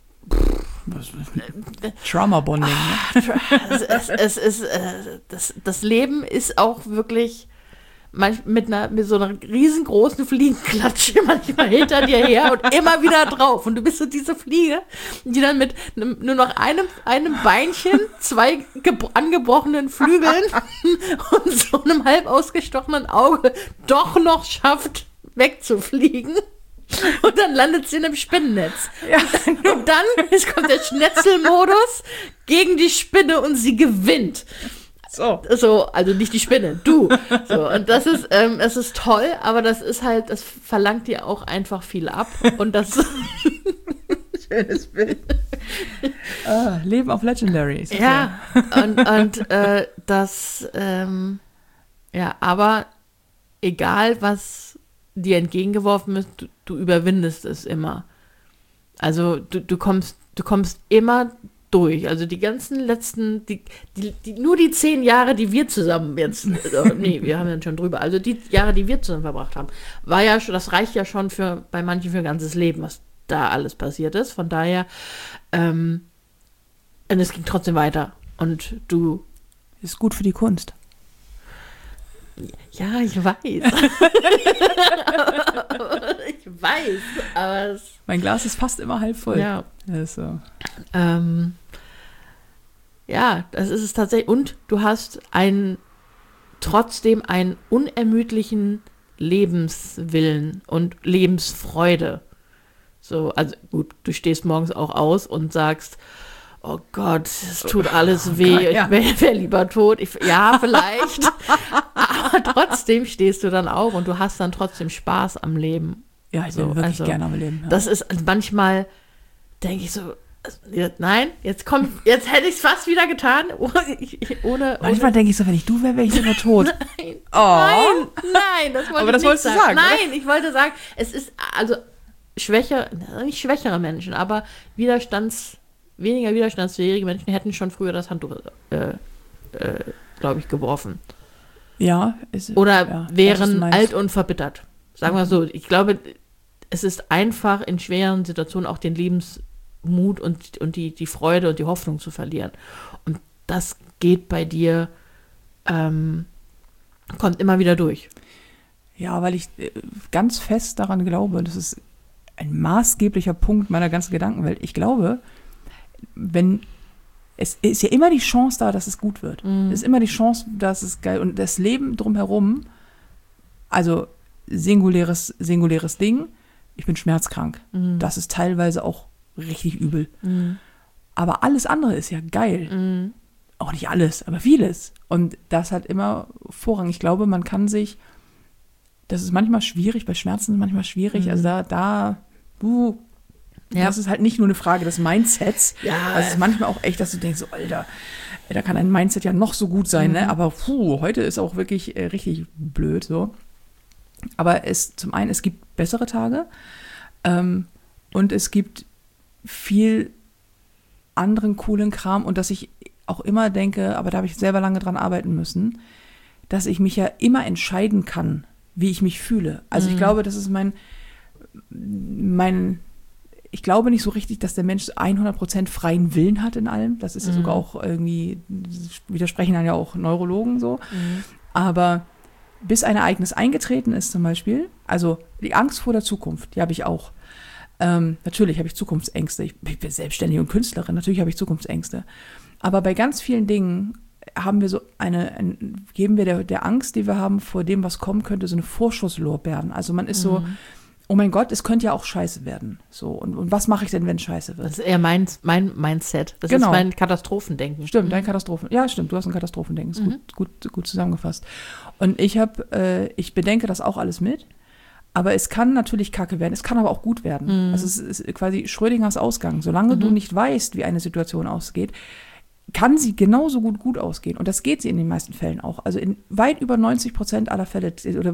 Trauma-Bonding, ne? es ist, das Leben ist auch wirklich mit so einer riesengroßen Fliegenklatsche manchmal hinter dir her und immer wieder drauf. Und du bist so diese Fliege, die dann mit nur noch einem Beinchen, 2 angebrochenen Flügeln und so einem halb ausgestochenen Auge doch noch schafft, wegzufliegen. Und dann landet sie in einem Spinnennetz. Ja. Und dann kommt der Schnetzelmodus gegen die Spinne und sie gewinnt. So, also nicht die Spinne, du. So, und das ist, es ist toll, aber das ist halt, das verlangt dir auch einfach viel ab. Und das schönes Bild. Leben auf Legendary. Ja, und das, ja, aber egal, was dir entgegengeworfen ist, du überwindest es immer. Also du kommst immer durch. Also die ganzen letzten, nur die 10 Jahre, die wir zusammen jetzt, nee, wir haben ja schon drüber, also die Jahre, die wir zusammen verbracht haben, war ja schon, das reicht ja schon bei manchen für ein ganzes Leben, was da alles passiert ist. Von daher, und es ging trotzdem weiter. Und du... Ist gut für die Kunst. Ja, ich weiß. Ich weiß, aber mein Glas ist fast immer halb voll. Ja. Also. Ja, das ist es tatsächlich. Und du hast trotzdem einen unermüdlichen Lebenswillen und Lebensfreude. So, also gut, du stehst morgens auch aus und sagst, oh Gott, es tut alles weh, ja. Ich wäre lieber tot. Ja, vielleicht. Aber trotzdem stehst du dann auch und du hast dann trotzdem Spaß am Leben. Ja, ich bin wirklich gerne am Leben. Ja. Das ist, manchmal denke ich so, nein, jetzt hätte ich es fast wieder getan. Manchmal denke ich so, wenn ich du wäre, wäre ich sogar tot. Nein, nein, das wollte aber das wolltest du sagen. Nein, ich wollte sagen, es ist, also nicht schwächere Menschen, aber weniger widerstandsfähige Menschen hätten schon früher das Handtuch, glaube ich, geworfen. Ja. Oder wären alt und verbittert. Sagen wir so. Ich glaube, es ist einfach in schweren Situationen auch den Lebensmut und die Freude und die Hoffnung zu verlieren. Und das geht bei dir, kommt immer wieder durch. Ja, weil ich ganz fest daran glaube, das ist ein maßgeblicher Punkt meiner ganzen Gedankenwelt. Ich glaube, es ist ja immer die Chance da, dass es gut wird. Es ist immer die Chance, dass es geil und das Leben drumherum, also singuläres Ding, ich bin schmerzkrank. Das ist teilweise auch richtig übel. Aber alles andere ist ja geil. Auch nicht alles, aber vieles. Und das hat immer Vorrang. Ich glaube, man kann sich, das ist manchmal schwierig, bei Schmerzen ist es manchmal schwierig, also das ist halt nicht nur eine Frage des Mindsets. Ja. Also es ist manchmal auch echt, dass du denkst, so, Alter, da kann ein Mindset ja noch so gut sein, ne? Aber heute ist auch wirklich richtig blöd so. Aber zum einen, es gibt bessere Tage und es gibt viel anderen coolen Kram und dass ich auch immer denke, aber da habe ich selber lange dran arbeiten müssen, dass ich mich ja immer entscheiden kann, wie ich mich fühle. Also ich glaube, das ist ich glaube nicht so richtig, dass der Mensch 100% freien Willen hat in allem. Das ist ja sogar auch irgendwie, widersprechen dann ja auch Neurologen so. Aber bis ein Ereignis eingetreten ist zum Beispiel, also die Angst vor der Zukunft, die habe ich auch. Natürlich habe ich Zukunftsängste. Ich bin selbstständig und Künstlerin, natürlich habe ich Zukunftsängste. Aber bei ganz vielen Dingen haben wir so geben wir der Angst, die wir haben vor dem, was kommen könnte, so eine Vorschusslorbeeren. Also man ist so, oh mein Gott, es könnte ja auch scheiße werden. So, und was mache ich denn, wenn es scheiße wird? Das ist eher mein Mindset. Das Genau. ist mein Katastrophendenken. Stimmt, dein Ja, stimmt, du hast ein Katastrophendenken. Ist gut zusammengefasst. Und ich bedenke das auch alles mit. Aber es kann natürlich kacke werden, es kann aber auch gut werden. Also es ist quasi Schrödingers Ausgang. Solange du nicht weißt, wie eine Situation ausgeht, kann sie genauso gut ausgehen. Und das geht sie in den meisten Fällen auch. Also in weit über 90% aller Fälle,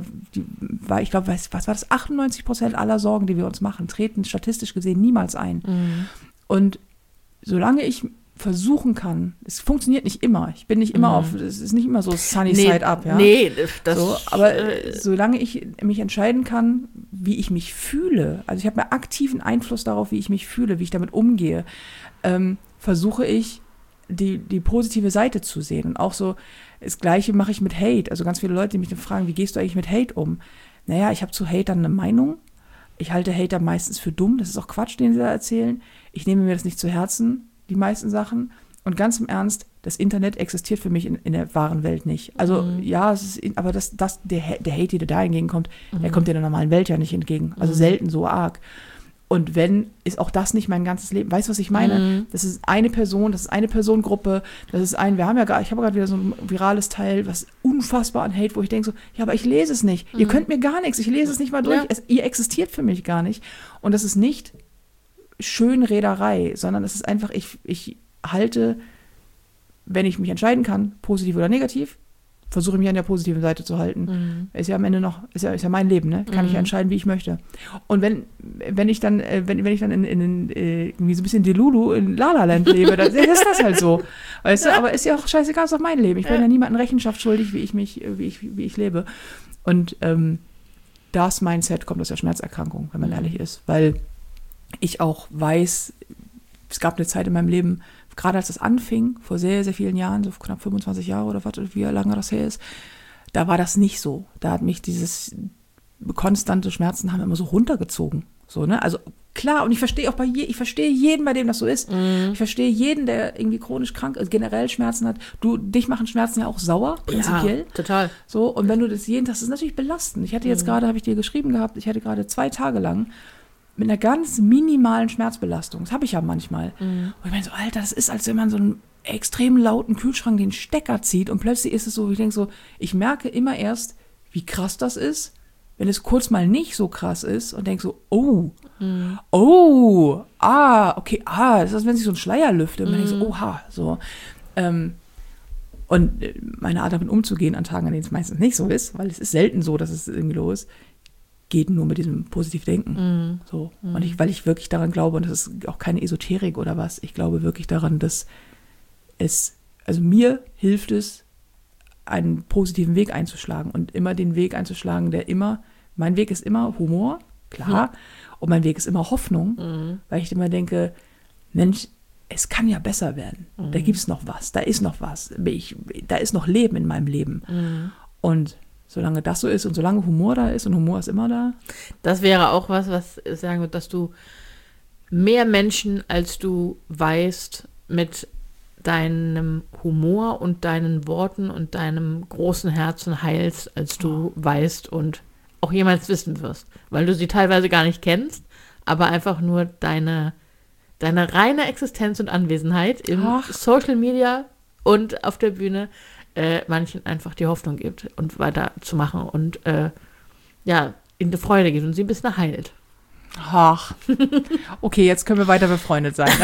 ich glaube, was war das? 98% aller Sorgen, die wir uns machen, treten statistisch gesehen niemals ein. Und solange ich versuchen kann, es funktioniert nicht immer. Ich bin nicht immer es ist nicht immer so sunny side up, ja. Nee, aber solange ich mich entscheiden kann, wie ich mich fühle, also ich habe mir aktiven Einfluss darauf, wie ich mich fühle, wie ich damit umgehe, versuche ich, die positive Seite zu sehen. Und auch so, das Gleiche mache ich mit Hate. Also ganz viele Leute, die mich dann fragen, wie gehst du eigentlich mit Hate um? Naja, ich habe zu Hatern eine Meinung. Ich halte Hater meistens für dumm. Das ist auch Quatsch, den sie da erzählen. Ich nehme mir das nicht zu Herzen, die meisten Sachen. Und ganz im Ernst, das Internet existiert für mich in der wahren Welt nicht. Also ja, aber der Hate, der da entgegenkommt, der kommt in der normalen Welt ja nicht entgegen. Also selten so arg. Und wenn, ist auch das nicht mein ganzes Leben. Weißt du, was ich meine? Das ist eine Person, das ist eine Personengruppe, ich habe gerade wieder so ein virales Teil, was unfassbar an Hate, wo ich denke so, ja, aber ich lese es nicht. Ihr könnt mir gar nichts, ich lese es nicht mal durch. Ja. Ihr existiert für mich gar nicht. Und das ist nicht Schönrederei, sondern es ist einfach, ich halte, wenn ich mich entscheiden kann, positiv oder negativ, versuche mich an der positiven Seite zu halten. Ist ja am Ende ist ja mein Leben, ne? Kann ich ja entscheiden, wie ich möchte. Und wenn ich dann in irgendwie so ein bisschen Delulu in La La Land lebe, dann ist das halt so. Weißt du, aber ist ja auch scheißegal, ist doch mein Leben. Ich bin ja niemandem Rechenschaft schuldig, wie ich lebe. Und das Mindset kommt aus der Schmerzerkrankung, wenn man ehrlich ist. Weil ich auch weiß, es gab eine Zeit in meinem Leben, gerade als das anfing, vor sehr, sehr vielen Jahren, so knapp 25 Jahre oder was, wie lange das her ist, da war das nicht so. Da hat mich dieses konstante Schmerzen haben immer so runtergezogen. So, ne? Also klar, und ich verstehe auch ich verstehe jeden, bei dem das so ist. Ich verstehe jeden, der irgendwie chronisch krank ist, generell Schmerzen hat. Dich machen Schmerzen ja auch sauer, prinzipiell. Ja, total. So, und wenn du das jeden Tag, das ist natürlich belastend. Ich hatte jetzt gerade, habe ich dir geschrieben gehabt, ich hatte gerade 2 Tage lang mit einer ganz minimalen Schmerzbelastung. Das habe ich ja manchmal. Und ich meine so, Alter, das ist, als wenn man so einen extrem lauten Kühlschrank den Stecker zieht und plötzlich ist es so, ich denke so, ich merke immer erst, wie krass das ist, wenn es kurz mal nicht so krass ist und denke so, okay, das ist, wenn sich so ein Schleier lüftet und man denkt so, oha, so. Und meine Art damit umzugehen an Tagen, an denen es meistens nicht so ist, weil es ist selten so, dass es irgendwie los ist, geht nur mit diesem Positivdenken. So. Und weil ich wirklich daran glaube, und das ist auch keine Esoterik oder was, ich glaube wirklich daran, dass also mir hilft es, einen positiven Weg einzuschlagen und immer den Weg einzuschlagen, mein Weg ist immer Humor, klar, und mein Weg ist immer Hoffnung, weil ich immer denke, Mensch, es kann ja besser werden. Da gibt es noch was, da ist noch was, da ist noch Leben in meinem Leben. Und solange das so ist und solange Humor da ist und Humor ist immer da. Das wäre auch was sagen wird, dass du mehr Menschen, als du weißt, mit deinem Humor und deinen Worten und deinem großen Herzen heilst, als du weißt und auch jemals wissen wirst. Weil du sie teilweise gar nicht kennst, aber einfach nur deine reine Existenz und Anwesenheit im Social Media und auf der Bühne manchen einfach die Hoffnung gibt und weiterzumachen und in die Freude geht und sie ein bisschen heilt. Ach, okay, jetzt können wir weiter befreundet sein.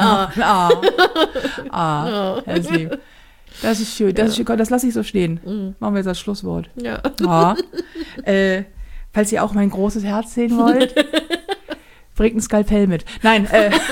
Das ist lieb. Das ist schön, das lasse ich so stehen. Machen wir jetzt das Schlusswort. Ja. Falls ihr auch mein großes Herz sehen wollt, bringt ein Skalpell mit. Nein,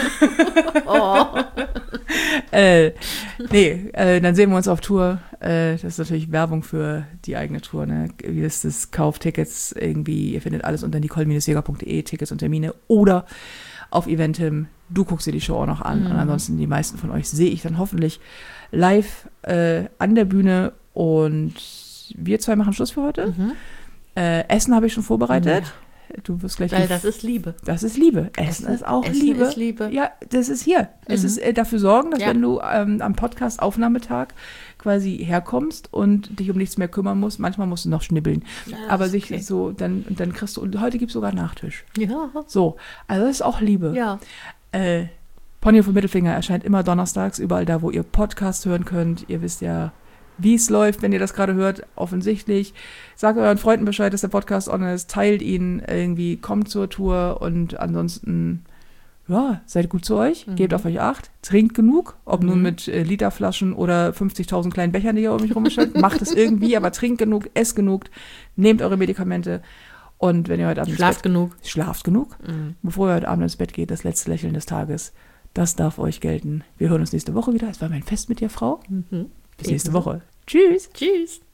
dann sehen wir uns auf Tour. Das ist natürlich Werbung für die eigene Tour. Ne? Wie ist das? Kauftickets irgendwie. Ihr findet alles unter nicole-jäger.de, Tickets und Termine oder auf Eventim. Du guckst dir die Show auch noch an. Und ansonsten die meisten von euch sehe ich dann hoffentlich live an der Bühne. Und wir 2 machen Schluss für heute. Essen habe ich schon vorbereitet. Du wirst gleich... Weil das ist Liebe. Das ist Liebe. Essen ist auch Liebe. Ist Liebe. Ja, das ist hier. Es ist dafür sorgen, dass wenn du am Podcast-Aufnahmetag quasi herkommst und dich um nichts mehr kümmern musst, manchmal musst du noch schnibbeln. Ja, aber sich okay. so, dann kriegst du, und heute gibt es sogar Nachtisch. Ja. So, also das ist auch Liebe. Ja. Pony vom Mittelfinger erscheint immer donnerstags, überall da, wo ihr Podcast hören könnt. Ihr wisst ja, wie es läuft, wenn ihr das gerade hört, offensichtlich. Sagt euren Freunden Bescheid, dass der Podcast on ist, teilt ihn irgendwie, kommt zur Tour und ansonsten, ja, seid gut zu euch, gebt auf euch Acht, trinkt genug, ob nun mit Literflaschen oder 50.000 kleinen Bechern, die ihr um mich rumstellt, macht es irgendwie, aber trinkt genug, esst genug, nehmt eure Medikamente und wenn ihr heute Abend Schlaft genug. Schlaft genug, bevor ihr heute Abend ins Bett geht, das letzte Lächeln des Tages, das darf euch gelten. Wir hören uns nächste Woche wieder. Es war mein Fest mit dir, Frau. Bis nächste Woche. Tschüss. Tschüss.